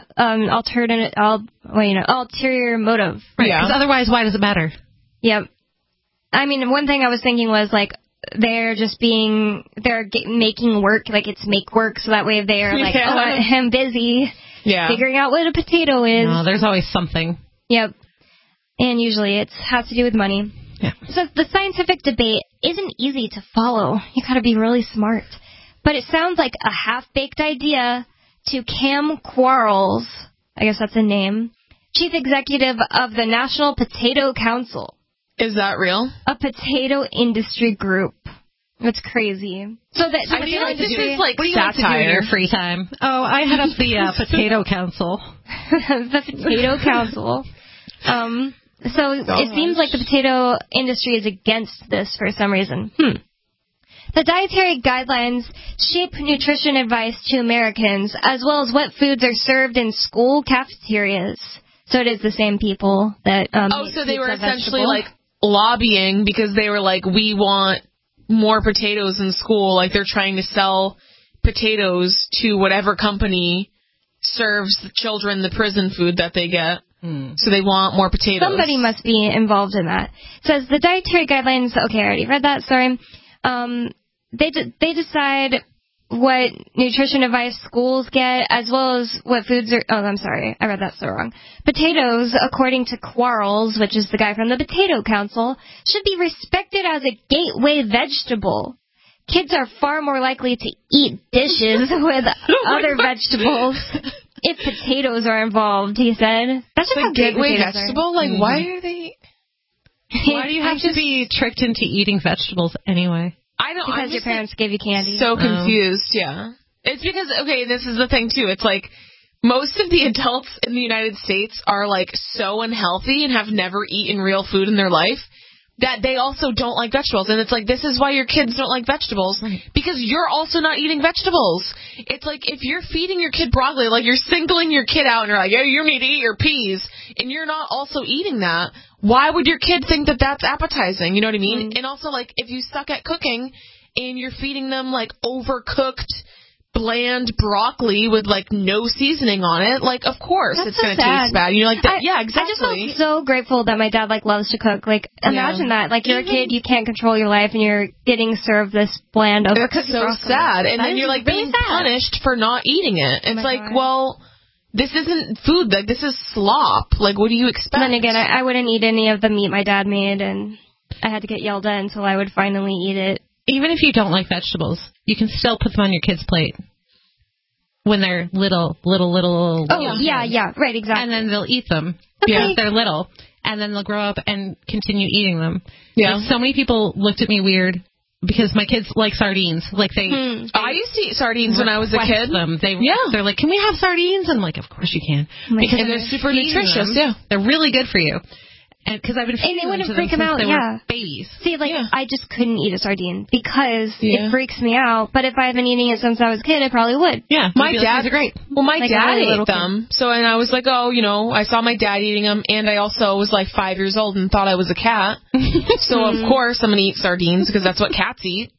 Speaker 3: ulterior motive.
Speaker 5: Right. Because otherwise, why does it matter?
Speaker 3: Yep. I mean, one thing I was thinking was like they're making work, like it's make work, so that way they're like, I'm busy figuring out what a potato is.
Speaker 5: No, there's always something.
Speaker 3: Yep. And usually it has to do with money.
Speaker 5: Yeah.
Speaker 3: So the scientific debate isn't easy to follow. You gotta be really smart. But it sounds like a half-baked idea to Cam Quarles, I guess that's a name, chief executive of the National Potato Council.
Speaker 4: Is that real?
Speaker 3: A potato industry group. It's crazy. So that
Speaker 4: I feel like this is like
Speaker 5: what do you like to do in your free time? Oh, I head up the Potato Council.
Speaker 3: The Potato Council. So it seems like the potato industry is against this for some reason. The dietary guidelines shape nutrition advice to Americans, as well as what foods are served in school cafeterias. So it is the same people that
Speaker 4: so they were essentially like lobbying because they were like, we want more potatoes in school. Like they're trying to sell potatoes to whatever company serves the children the prison food that they get. So they want more potatoes.
Speaker 3: Somebody must be involved in that. It says the dietary guidelines. Okay, I already read that. Sorry. They decide what nutrition advice schools get, as well as what foods are. Oh, I'm sorry, I read that so wrong. Potatoes, according to Quarles, which is the guy from the Potato Council, should be respected as a gateway vegetable. kids are far more likely to eat dishes with other vegetables if potatoes are involved, he said. That's just
Speaker 4: a gateway vegetable? Like, why are they...
Speaker 5: Why do you have to be tricked into eating vegetables anyway?
Speaker 4: I don't...
Speaker 3: Because your parents gave you candy.
Speaker 4: So confused, yeah. It's because, okay, this is the thing, too. It's like, most of the adults in the United States are, like, so unhealthy and have never eaten real food in their life that they also don't like vegetables. And it's like, this is why your kids don't like vegetables, because you're also not eating vegetables. It's like, if you're feeding your kid broccoli, like, you're singling your kid out and you're like, yeah, you need to eat your peas, and you're not also eating that, why would your kid think that that's appetizing? You know what I mean? And also, like, if you suck at cooking and you're feeding them, like, overcooked, bland broccoli with, like, no seasoning on it, like, of course
Speaker 3: that's
Speaker 4: it's going to taste bad. You're like, yeah, exactly.
Speaker 3: I just felt so grateful that my dad, like, loves to cook. Like, imagine that. Like, you're a kid, you can't control your life, and you're getting served this bland overcooked broccoli.
Speaker 4: It's so sad. And then you're, like, being punished for not eating it. It's like, well, this isn't food. Like, this is slop. Like, what do you expect?
Speaker 3: And then again, I wouldn't eat any of the meat my dad made, and I had to get yelled at until I would finally eat it.
Speaker 5: Even if you don't like vegetables, you can still put them on your kid's plate when they're little.
Speaker 3: Oh, yeah, right, exactly.
Speaker 5: And then they'll eat them because they're little, and then they'll grow up and continue eating them. Yeah. Like, so many people looked at me weird because my kids like sardines. Like they
Speaker 4: I used to eat sardines when I was a kid.
Speaker 5: They're like, can we have sardines? And I'm like, of course you can.
Speaker 4: Because they're super nutritious. Yeah,
Speaker 5: they're really good for you. Because I've been feeding them to them since they were babies.
Speaker 3: See, like, I just couldn't eat a sardine because it freaks me out. But if I had been eating it since I was a kid, I probably would.
Speaker 5: Yeah,
Speaker 4: my dad
Speaker 5: are great.
Speaker 4: Well, my dad ate them. So, and I was like, oh, you know, I saw my dad eating them, and I also was like 5 years old and thought I was a cat. So, of course, I'm going to eat sardines because that's what cats eat.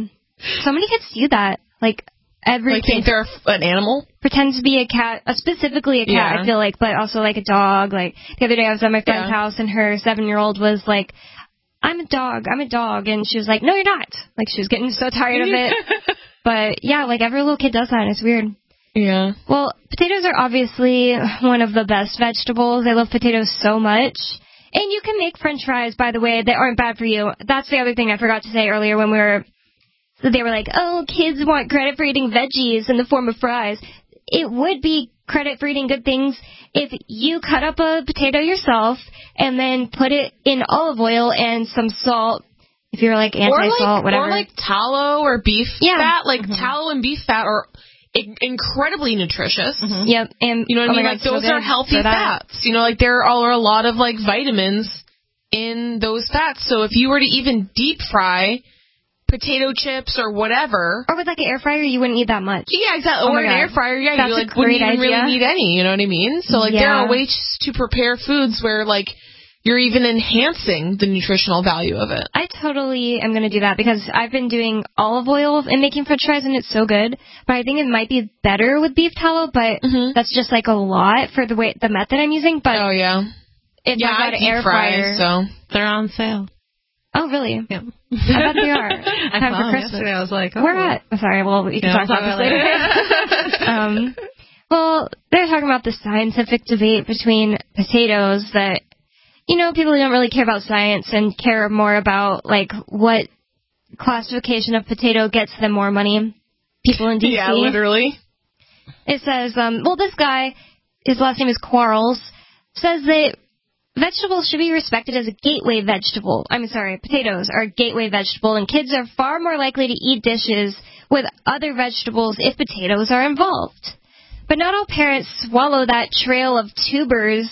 Speaker 3: So many kids do that. Like, every kid
Speaker 4: think they're an animal?
Speaker 3: Pretends to be a cat, specifically a cat, I feel like, but also like a dog. Like, the other day I was at my friend's house and her 7-year-old was like, I'm a dog. And she was like, no, you're not. Like, she was getting so tired of it. But yeah, like every little kid does that, and it's weird.
Speaker 4: Yeah.
Speaker 3: Well, potatoes are obviously one of the best vegetables. I love potatoes so much. And you can make French fries, by the way, that aren't bad for you. That's the other thing I forgot to say earlier when they were like, oh, kids want credit for eating veggies in the form of fries. It would be credit for eating good things if you cut up a potato yourself and then put it in olive oil and some salt, if you're like anti-salt, whatever.
Speaker 4: Or like tallow or beef fat. Like tallow and beef fat are incredibly nutritious.
Speaker 3: Yep. And
Speaker 4: you know what I mean? Like, those are healthy fats. You know, like, there are a lot of, like, vitamins in those fats. So if you were to even deep fry potato chips or whatever.
Speaker 3: Or with like an air fryer, you wouldn't need that much.
Speaker 4: Yeah, exactly. Or an air fryer, you like wouldn't even really need any, you know what I mean? So like there are ways to prepare foods where like you're even enhancing the nutritional value of it.
Speaker 3: I totally am going to do that because I've been doing olive oil and making French fries and it's so good. But I think it might be better with beef tallow, but that's just like a lot for the method I'm using. But
Speaker 4: oh yeah.
Speaker 3: If I got an air fryer,
Speaker 5: so they're on sale.
Speaker 3: Oh, really?
Speaker 5: Yeah.
Speaker 3: I bet they are.
Speaker 5: I saw them yesterday. I was like, oh.
Speaker 3: Where at? I'm sorry. Well, you can talk about this later. Well, they're talking about the scientific debate between potatoes that, you know, people who don't really care about science and care more about, like, what classification of potato gets them more money. People in D.C.
Speaker 4: Yeah, literally.
Speaker 3: It says, this guy, his last name is Quarles, says that vegetables should be respected as a gateway vegetable. Potatoes are a gateway vegetable, and kids are far more likely to eat dishes with other vegetables if potatoes are involved. But not all parents swallow that a trail of tubers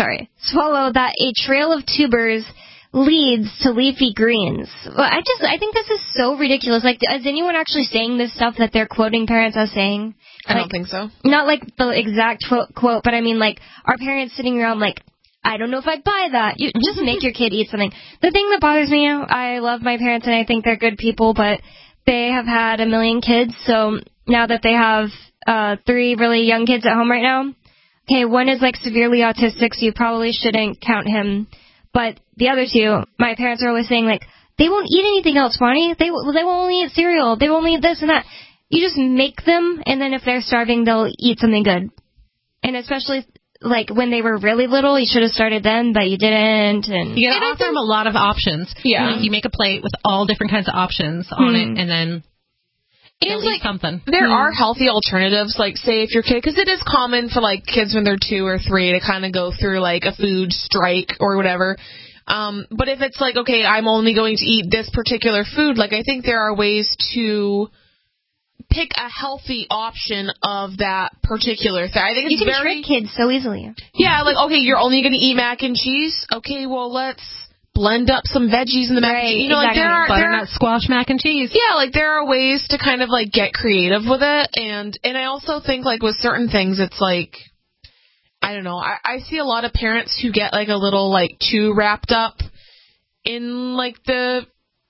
Speaker 3: leads to leafy greens. Well, I think this is so ridiculous. Like, is anyone actually saying this stuff that they're quoting parents as saying?
Speaker 4: I don't think so.
Speaker 3: Not like the exact quote, but I mean, like, are parents sitting around like, I don't know if I'd buy that. You just make your kid eat something. The thing that bothers me, I love my parents and I think they're good people, but they have had 1 million kids, so now that they have 3 really young kids at home right now, okay, one is like severely autistic, so you probably shouldn't count him, but the other 2, my parents are always saying, like, they won't eat anything else, Bonnie. They won't only eat cereal. They won't eat this and that. You just make them, and then if they're starving, they'll eat something good. And especially like when they were really little, you should have started then, but you didn't. And
Speaker 5: you gotta offer them a lot of options.
Speaker 4: Yeah.
Speaker 5: Like you make a plate with all different kinds of options on it, and then
Speaker 4: and like
Speaker 5: something.
Speaker 4: There are healthy alternatives, like say if your kid, because it is common for like kids when they're 2 or 3 to kind of go through like a food strike or whatever. But if it's like, okay, I'm only going to eat this particular food, like I think there are ways to pick a healthy option of that particular thing. I think it's
Speaker 3: you can trick kids so easily.
Speaker 4: Yeah, like, okay, you're only going to eat mac and cheese? Okay, well, let's blend up some veggies in the mac and cheese. You know,
Speaker 5: exactly.
Speaker 4: like
Speaker 5: butternut squash mac and cheese.
Speaker 4: Yeah, like there are ways to kind of like get creative with it. And I also think like with certain things, it's like, I don't know, I see a lot of parents who get like a little like too wrapped up in like the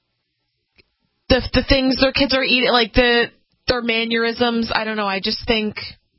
Speaker 4: things their kids are eating, like their mannerisms. I don't know, I just think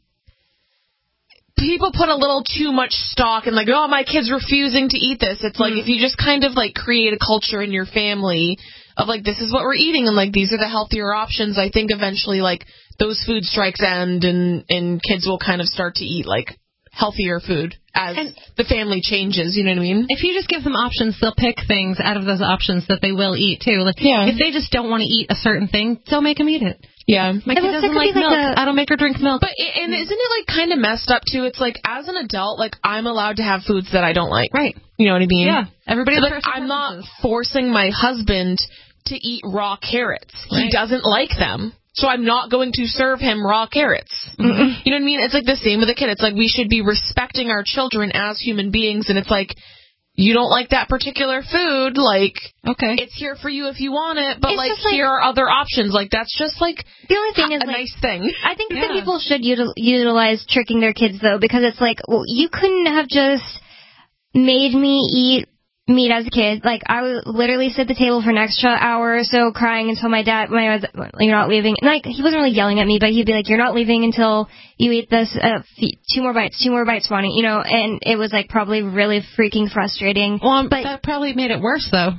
Speaker 4: people put a little too much stock in like, oh, my kid's refusing to eat this. It's like if you just kind of like create a culture in your family of like, this is what we're eating and like these are the healthier options, I think eventually like those food strikes end and kids will kind of start to eat like healthier food as the family changes, you know what I mean?
Speaker 5: If you just give them options, they'll pick things out of those options that they will eat too. Like, if they just don't want to eat a certain thing, don't make them eat it.
Speaker 4: Yeah.
Speaker 5: My kid doesn't like milk. I don't make her drink milk.
Speaker 4: But and isn't it like kind of messed up too? It's like as an adult, like I'm allowed to have foods that I don't like.
Speaker 5: Right.
Speaker 4: You know what I mean?
Speaker 5: Yeah. Everybody.
Speaker 4: So, like, I'm not forcing my husband to eat raw carrots. Right. He doesn't like them. So I'm not going to serve him raw carrots. Mm-hmm. You know what I mean? It's like the same with a kid. It's like we should be respecting our children as human beings. And it's like, you don't like that particular food, like, okay, it's here for you if you want it, but like here are other options. Like that's just like
Speaker 3: the only thing is
Speaker 4: a nice thing.
Speaker 3: I think that people should utilize tricking their kids though, because it's like, well, you couldn't have just made me eat meat as a kid. Like I would literally sit at the table for an extra hour or so crying until my dad, you're not leaving. And like he wasn't really yelling at me, but he'd be like, you're not leaving until you eat this 2 more bites, Bonnie, you know. And it was like probably really freaking frustrating.
Speaker 5: Well, but that probably made it worse though.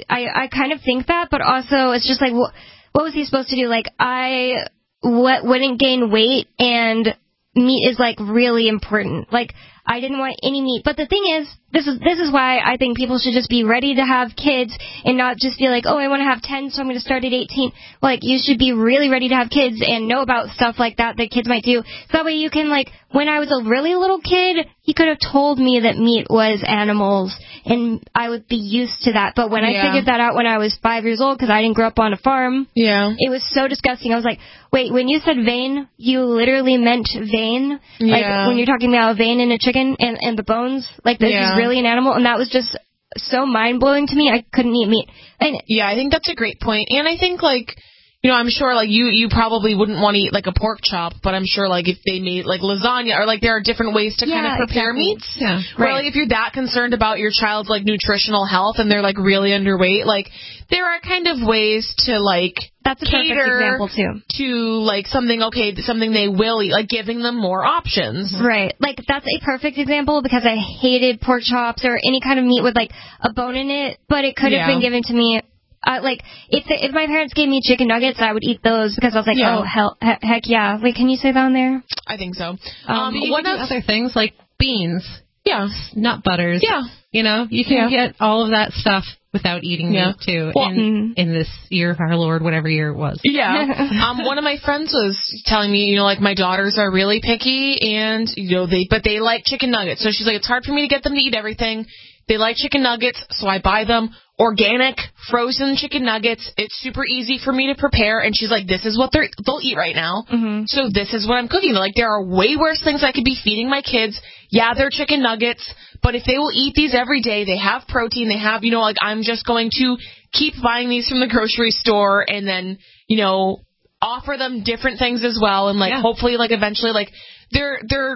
Speaker 3: I kind of think that, but also it's just like, what was he supposed to do? Like I wouldn't gain weight, and meat is like really important. Like I didn't want any meat. But the thing is, this is why I think people should just be ready to have kids and not just be like, oh, I want to have 10, so I'm going to start at 18. Like, you should be really ready to have kids and know about stuff like that kids might do. So that way you can, like, when I was a really little kid, he could have told me that meat was animals, and I would be used to that. But when I figured that out when I was 5 years old, because I didn't grow up on a farm, it was so disgusting. I was like, wait, when you said vein, you literally meant vein? Like, when you're talking about a vein in a chicken and the bones? Like, this is really an animal? And that was just so mind-blowing to me. I couldn't eat meat. And
Speaker 4: I think that's a great point. And I think, like, you know, I'm sure, like, you probably wouldn't want to eat, like, a pork chop, but I'm sure, like, if they made, like, lasagna, or, like, there are different ways to kind of prepare meats. Yeah, right. Like, if you're that concerned about your child's, like, nutritional health and they're, like, really underweight, like, there are kind of ways to, like,
Speaker 3: that's a perfect example, too.
Speaker 4: To, like, something they will eat, like, giving them more options.
Speaker 3: Right. Like, that's a perfect example, because I hated pork chops or any kind of meat with, like, a bone in it, but it could have been given to me. Like, if my parents gave me chicken nuggets, I would eat those, because I was like, heck yeah. Wait, can you say that on there?
Speaker 4: I think so.
Speaker 5: What other things, like beans?
Speaker 4: Yeah.
Speaker 5: Nut butters.
Speaker 4: Yeah.
Speaker 5: You know, you can get all of that stuff without eating meat, too, well, in this year of our Lord, whatever year it was.
Speaker 4: Yeah. One of my friends was telling me, you know, like, my daughters are really picky, and, you know, but they like chicken nuggets. So she's like, it's hard for me to get them to eat everything. They like chicken nuggets, so I buy them organic, frozen chicken nuggets. It's super easy for me to prepare. And she's like, this is what they'll eat right now. Mm-hmm. So this is what I'm cooking. Like, there are way worse things I could be feeding my kids. Yeah, they're chicken nuggets, but if they will eat these every day, they have protein, they have, you know, like, I'm just going to keep buying these from the grocery store and then, you know, offer them different things as well. And, like, hopefully, like, eventually, like, they're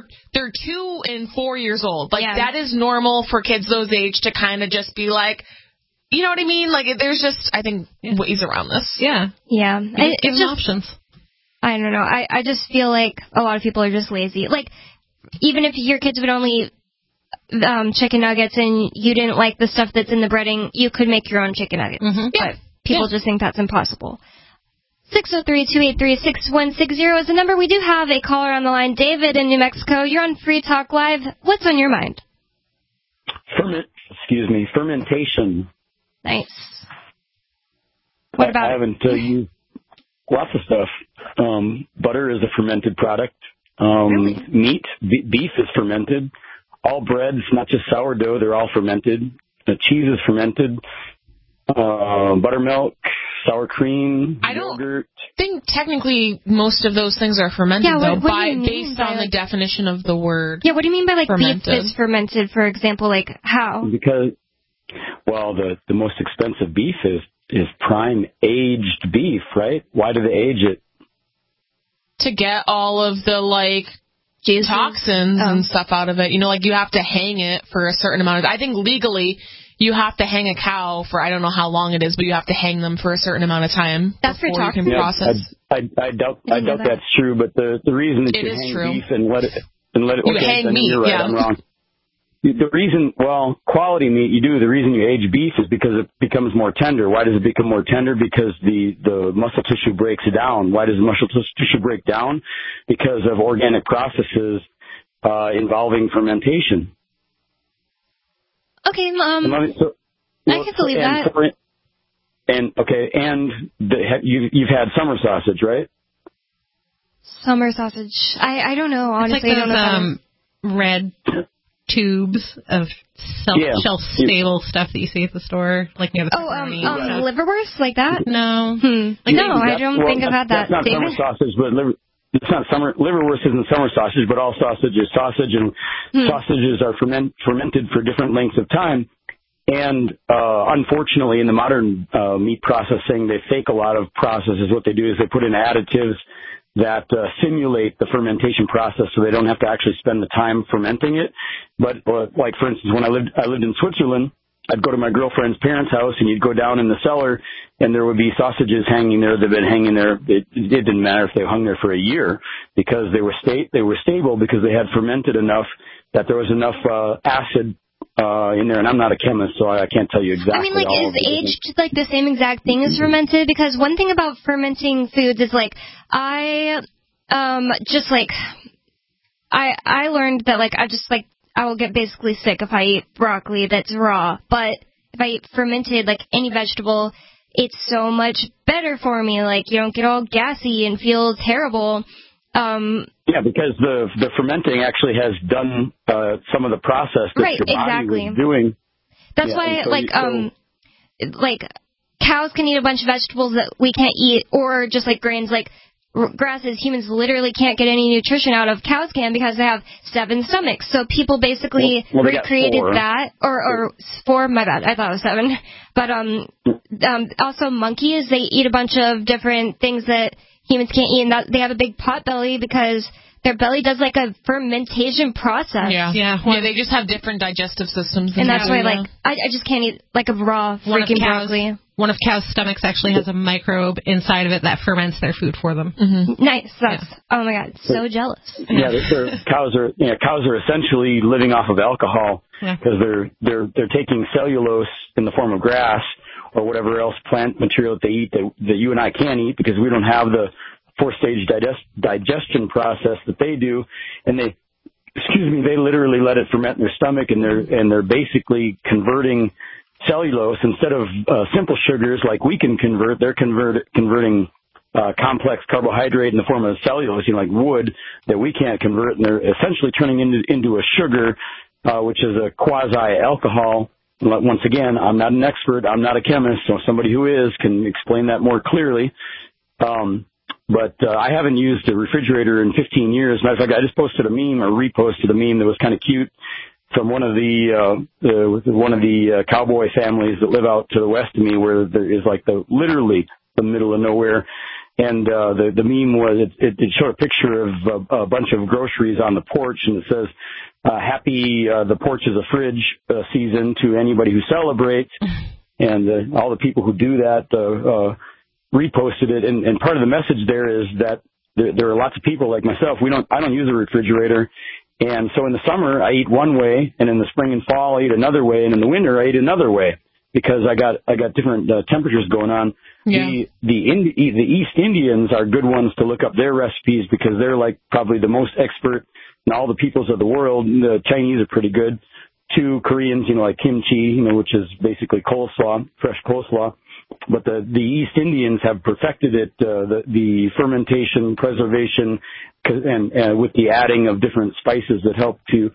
Speaker 4: 2 and 4 years old. Like, that is normal for kids those age to kind of just be like, you know what I mean? Like, there's just, I think, ways around this.
Speaker 3: Yeah. Yeah.
Speaker 5: It's just options.
Speaker 3: I don't know. I just feel like a lot of people are just lazy. Like, even if your kids would only eat chicken nuggets and you didn't like the stuff that's in the breading, you could make your own chicken nuggets. Mm-hmm. But people just think that's impossible. 603-283-6160 is the number. We do have a caller on the line. David in New Mexico. You're on Free Talk Live. What's on your mind?
Speaker 13: Fermentation.
Speaker 3: Nice. What about
Speaker 13: I haven't used lots of stuff. Butter is a fermented product.
Speaker 3: Really?
Speaker 13: Meat, beef is fermented. All breads, not just sourdough, they're all fermented. Cheese is fermented. Buttermilk, sour cream, yogurt.
Speaker 4: I think technically most of those things are fermented,
Speaker 3: what
Speaker 4: though,
Speaker 3: do you mean
Speaker 4: based
Speaker 3: by,
Speaker 4: on the definition of the word.
Speaker 3: Yeah, what do you mean by
Speaker 4: fermented?
Speaker 3: Beef is fermented, for example? Like how?
Speaker 13: Because, well, the most expensive beef is prime aged beef, right? Why do they age it?
Speaker 4: To get all of the toxins and stuff out of it. You know, you have to hang it for a certain amount of time. I think legally you have to hang a cow for, I don't know how long it is, but you have to hang them for a certain amount of time.
Speaker 3: That's for talking
Speaker 4: process.
Speaker 13: I doubt that's true, but the reason that you hang beef and let it
Speaker 4: you hang meat,
Speaker 13: you're right,
Speaker 4: yeah.
Speaker 13: I'm wrong. The reason, quality meat you do, the reason you age beef is because it becomes more tender. Why does it become more tender? Because the muscle tissue breaks down. Why does the muscle tissue break down? Because of organic processes involving fermentation.
Speaker 3: Okay, I can believe that.
Speaker 13: You've had summer sausage, right?
Speaker 3: Summer sausage. I don't know, honestly.
Speaker 5: It's like
Speaker 3: I don't know
Speaker 5: red tubes of shelf-stable stuff that you see at the store, like near the pepperoni.
Speaker 3: liverwurst, like that?
Speaker 5: No.
Speaker 3: I don't think I've had that.
Speaker 13: That's not summer sausage, but liverwurst isn't summer sausage, but all sausage is sausage, and sausages are fermented for different lengths of time. And unfortunately, in the modern meat processing, they fake a lot of processes. What they do is they put in additives that simulate the fermentation process, so they don't have to actually spend the time fermenting it. But like for instance, when I lived in Switzerland, I'd go to my girlfriend's parents' house, and you'd go down in the cellar, and there would be sausages hanging there that had been hanging there. It didn't matter if they hung there for a year, because they were stable because they had fermented enough that there was enough acid in there. And I'm not a chemist, so I can't tell you exactly.
Speaker 3: Is aged the same exact thing as fermented? Because one thing about fermenting foods is I learned that I will get basically sick if I eat broccoli that's raw. But if I eat fermented, any vegetable, it's so much better for me. You don't get all gassy and feel terrible.
Speaker 13: Yeah, because the fermenting actually has done some of the process that your body was doing.
Speaker 3: That's why, cows can eat a bunch of vegetables that we can't eat, or just grains, grasses. Humans literally can't get any nutrition out of. Cows can, because they have 7 stomachs. So people basically recreated that, or 4. My bad, I thought it was 7. But also monkeys, they eat a bunch of different things that humans can't eat, and they have a big pot belly because their belly does a fermentation process.
Speaker 4: Yeah. They just have different digestive systems.
Speaker 3: And that's why, I just can't eat a raw freaking broccoli.
Speaker 5: One of cows' stomachs actually has a microbe inside of it that ferments their food for them.
Speaker 3: Mm-hmm. Nice. Oh my God, so jealous.
Speaker 13: Yeah, cows are essentially living off of alcohol because they're taking cellulose in the form of grass or whatever else plant material that they eat that you and I can't eat, because we don't have the 4-stage digestion process that they do, and they literally let it ferment in their stomach, and they're basically converting cellulose instead of simple sugars like we can convert. They're converting complex carbohydrate in the form of cellulose, like wood, that we can't convert, and they're essentially turning into a sugar, which is a quasi-alcohol. Once again, I'm not an expert. I'm not a chemist, so somebody who is can explain that more clearly. But I haven't used a refrigerator in 15 years. Matter of fact, I just posted a meme, or reposted a meme that was kind of cute from one of the cowboy families that live out to the west of me, where there is literally the middle of nowhere. And the meme was it showed a picture of a bunch of groceries on the porch, and it says, "Happy the porch is a fridge season to anybody who celebrates." And all the people who do that reposted it. And part of the message there is that there are lots of people like myself. I don't use a refrigerator. And so in the summer, I eat one way, and in the spring and fall, I eat another way, and in the winter, I eat another way, because I got different temperatures going on. The East Indians are good ones to look up their recipes because they're like probably the most expert in all the peoples of the world. The Chinese are pretty good. 2 Koreans, like kimchi, which is basically coleslaw, fresh coleslaw. But the East Indians have perfected it, the fermentation, preservation, and with the adding of different spices that help to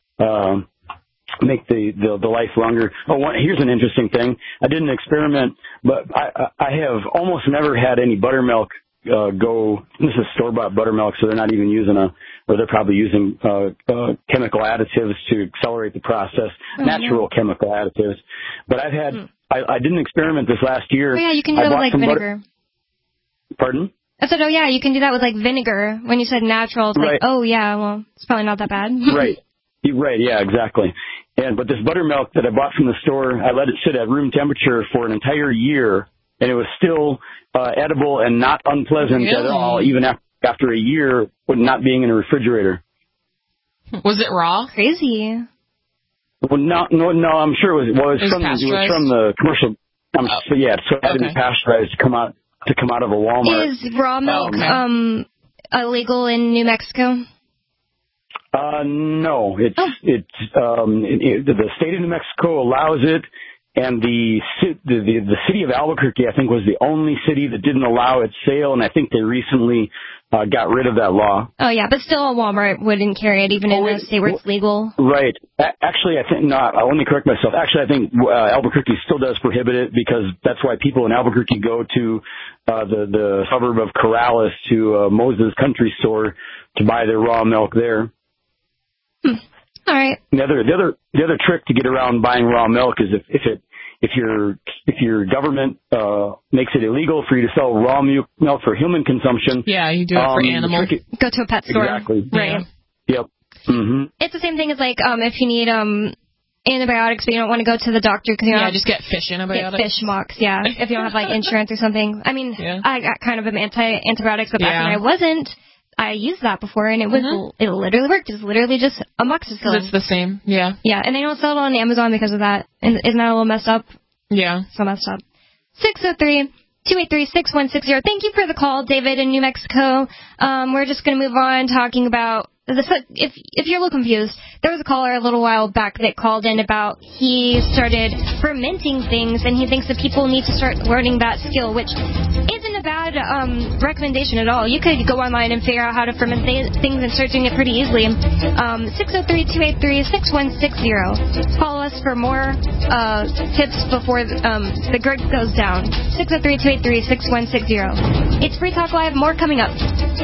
Speaker 13: make the life longer. Here's an interesting thing. I did an experiment, but I have almost never had any buttermilk go. This is store-bought buttermilk, so they're not even using or they're probably using chemical additives to accelerate the process, natural chemical additives. But I've had. I did an experiment this last year.
Speaker 3: Oh, yeah, you can do that with like vinegar.
Speaker 13: Pardon?
Speaker 3: I said, yeah, you can do that with like vinegar. When you said natural, it's like, well, it's probably not that bad.
Speaker 13: Right. Right, yeah, exactly. But this buttermilk that I bought from the store, I let it sit at room temperature for an entire year, and it was still edible and not unpleasant at all, even after a year with not being in a refrigerator.
Speaker 4: Was it raw?
Speaker 3: Crazy.
Speaker 13: Well, no, I'm sure it was from the commercial. So it had to be pasteurized to come out of a Walmart.
Speaker 3: Is raw milk illegal in New Mexico?
Speaker 13: No, the state of New Mexico allows it, and the city of Albuquerque, I think, was the only city that didn't allow its sale, and I think they recently got rid of that law.
Speaker 3: Oh, yeah, but still a Walmart wouldn't carry it, even in a state where it's legal.
Speaker 13: Right. Actually, I think not. Let me correct myself. Actually, I think Albuquerque still does prohibit it because that's why people in Albuquerque go to the suburb of Corrales to Moses Country Store to buy their raw milk there.
Speaker 3: All right.
Speaker 13: The other trick to get around buying raw milk is if your government makes it illegal for you to sell raw milk for human consumption.
Speaker 4: Yeah, you do it for animals.
Speaker 3: Go to a pet store.
Speaker 13: Exactly.
Speaker 3: Right.
Speaker 13: Yeah. Yep. Mm-hmm.
Speaker 3: It's the same thing as like if you need antibiotics, but you don't want to go to the doctor because
Speaker 4: just get fish antibiotics.
Speaker 3: Get fish mocks, if you don't have like insurance or something. I mean, I got kind of am anti-antibiotics, but back when I wasn't. I used that before, and it literally worked. It's literally just amoxicillin.
Speaker 4: It's the same, yeah.
Speaker 3: Yeah, and they don't sell it on Amazon because of that. Isn't that a little messed up?
Speaker 4: Yeah.
Speaker 3: So messed up. 603-283-6160. Thank you for the call, David in New Mexico. We're just going to move on talking about... If you're a little confused, there was a caller a little while back that called in about he started fermenting things, and he thinks that people need to start learning that skill, which isn't a bad recommendation at all. You could go online and figure out how to ferment things and start doing it pretty easily. 603-283-6160. Call us for more tips before the grid goes down. 603-283-6160. It's Free Talk Live. More coming up.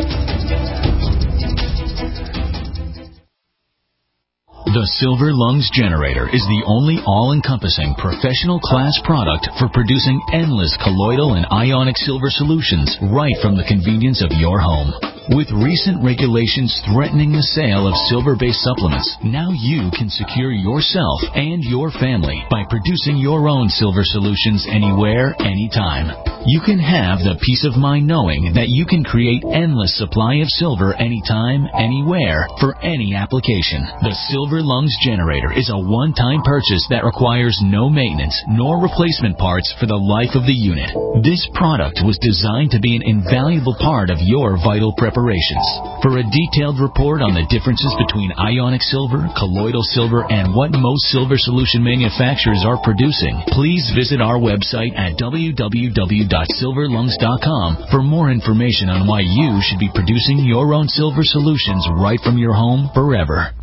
Speaker 14: The Silver Lungs Generator is the only all-encompassing professional class product for producing endless colloidal and ionic silver solutions right from the convenience of your home. With recent regulations threatening the sale of silver-based supplements, now you can secure yourself and your family by producing your own silver solutions anywhere, anytime. You can have the peace of mind knowing that you can create endless supply of silver anytime, anywhere, for any application. The Silver Lungs Generator is a one-time purchase that requires no maintenance nor replacement parts for the life of the unit. This product was designed to be an invaluable part of your vital preparations. For a detailed report on the differences between ionic silver, colloidal silver, and what most silver solution manufacturers are producing, please visit our website at www.silverlungs.com for more information on why you should be producing your own silver solutions right from your home forever.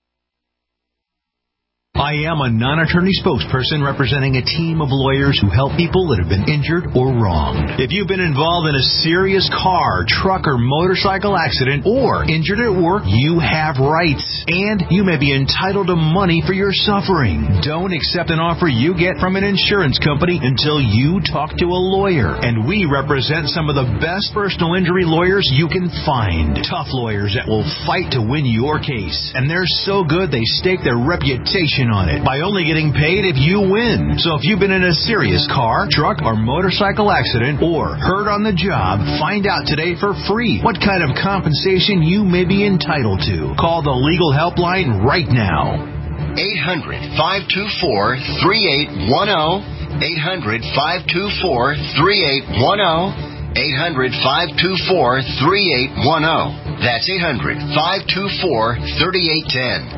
Speaker 8: I am a non-attorney spokesperson representing a team of lawyers who help people that have been injured or wronged. If you've been involved in a serious car, truck, or motorcycle accident or injured at work, you have rights, and you may be entitled to money for your suffering. Don't accept an offer you get from an insurance company until you talk to a lawyer, and we represent some of the best personal injury lawyers you can find. Tough lawyers that will fight to win your case, and they're so good they stake their reputation on it by only getting paid if you win. So if you've been in a serious car, truck, or motorcycle accident or hurt on the job, find out today for free what kind of compensation you may be entitled to. Call the legal helpline right now.
Speaker 7: 800-524-3810. 800-524-3810. 800-524-3810. That's 800-524-3810.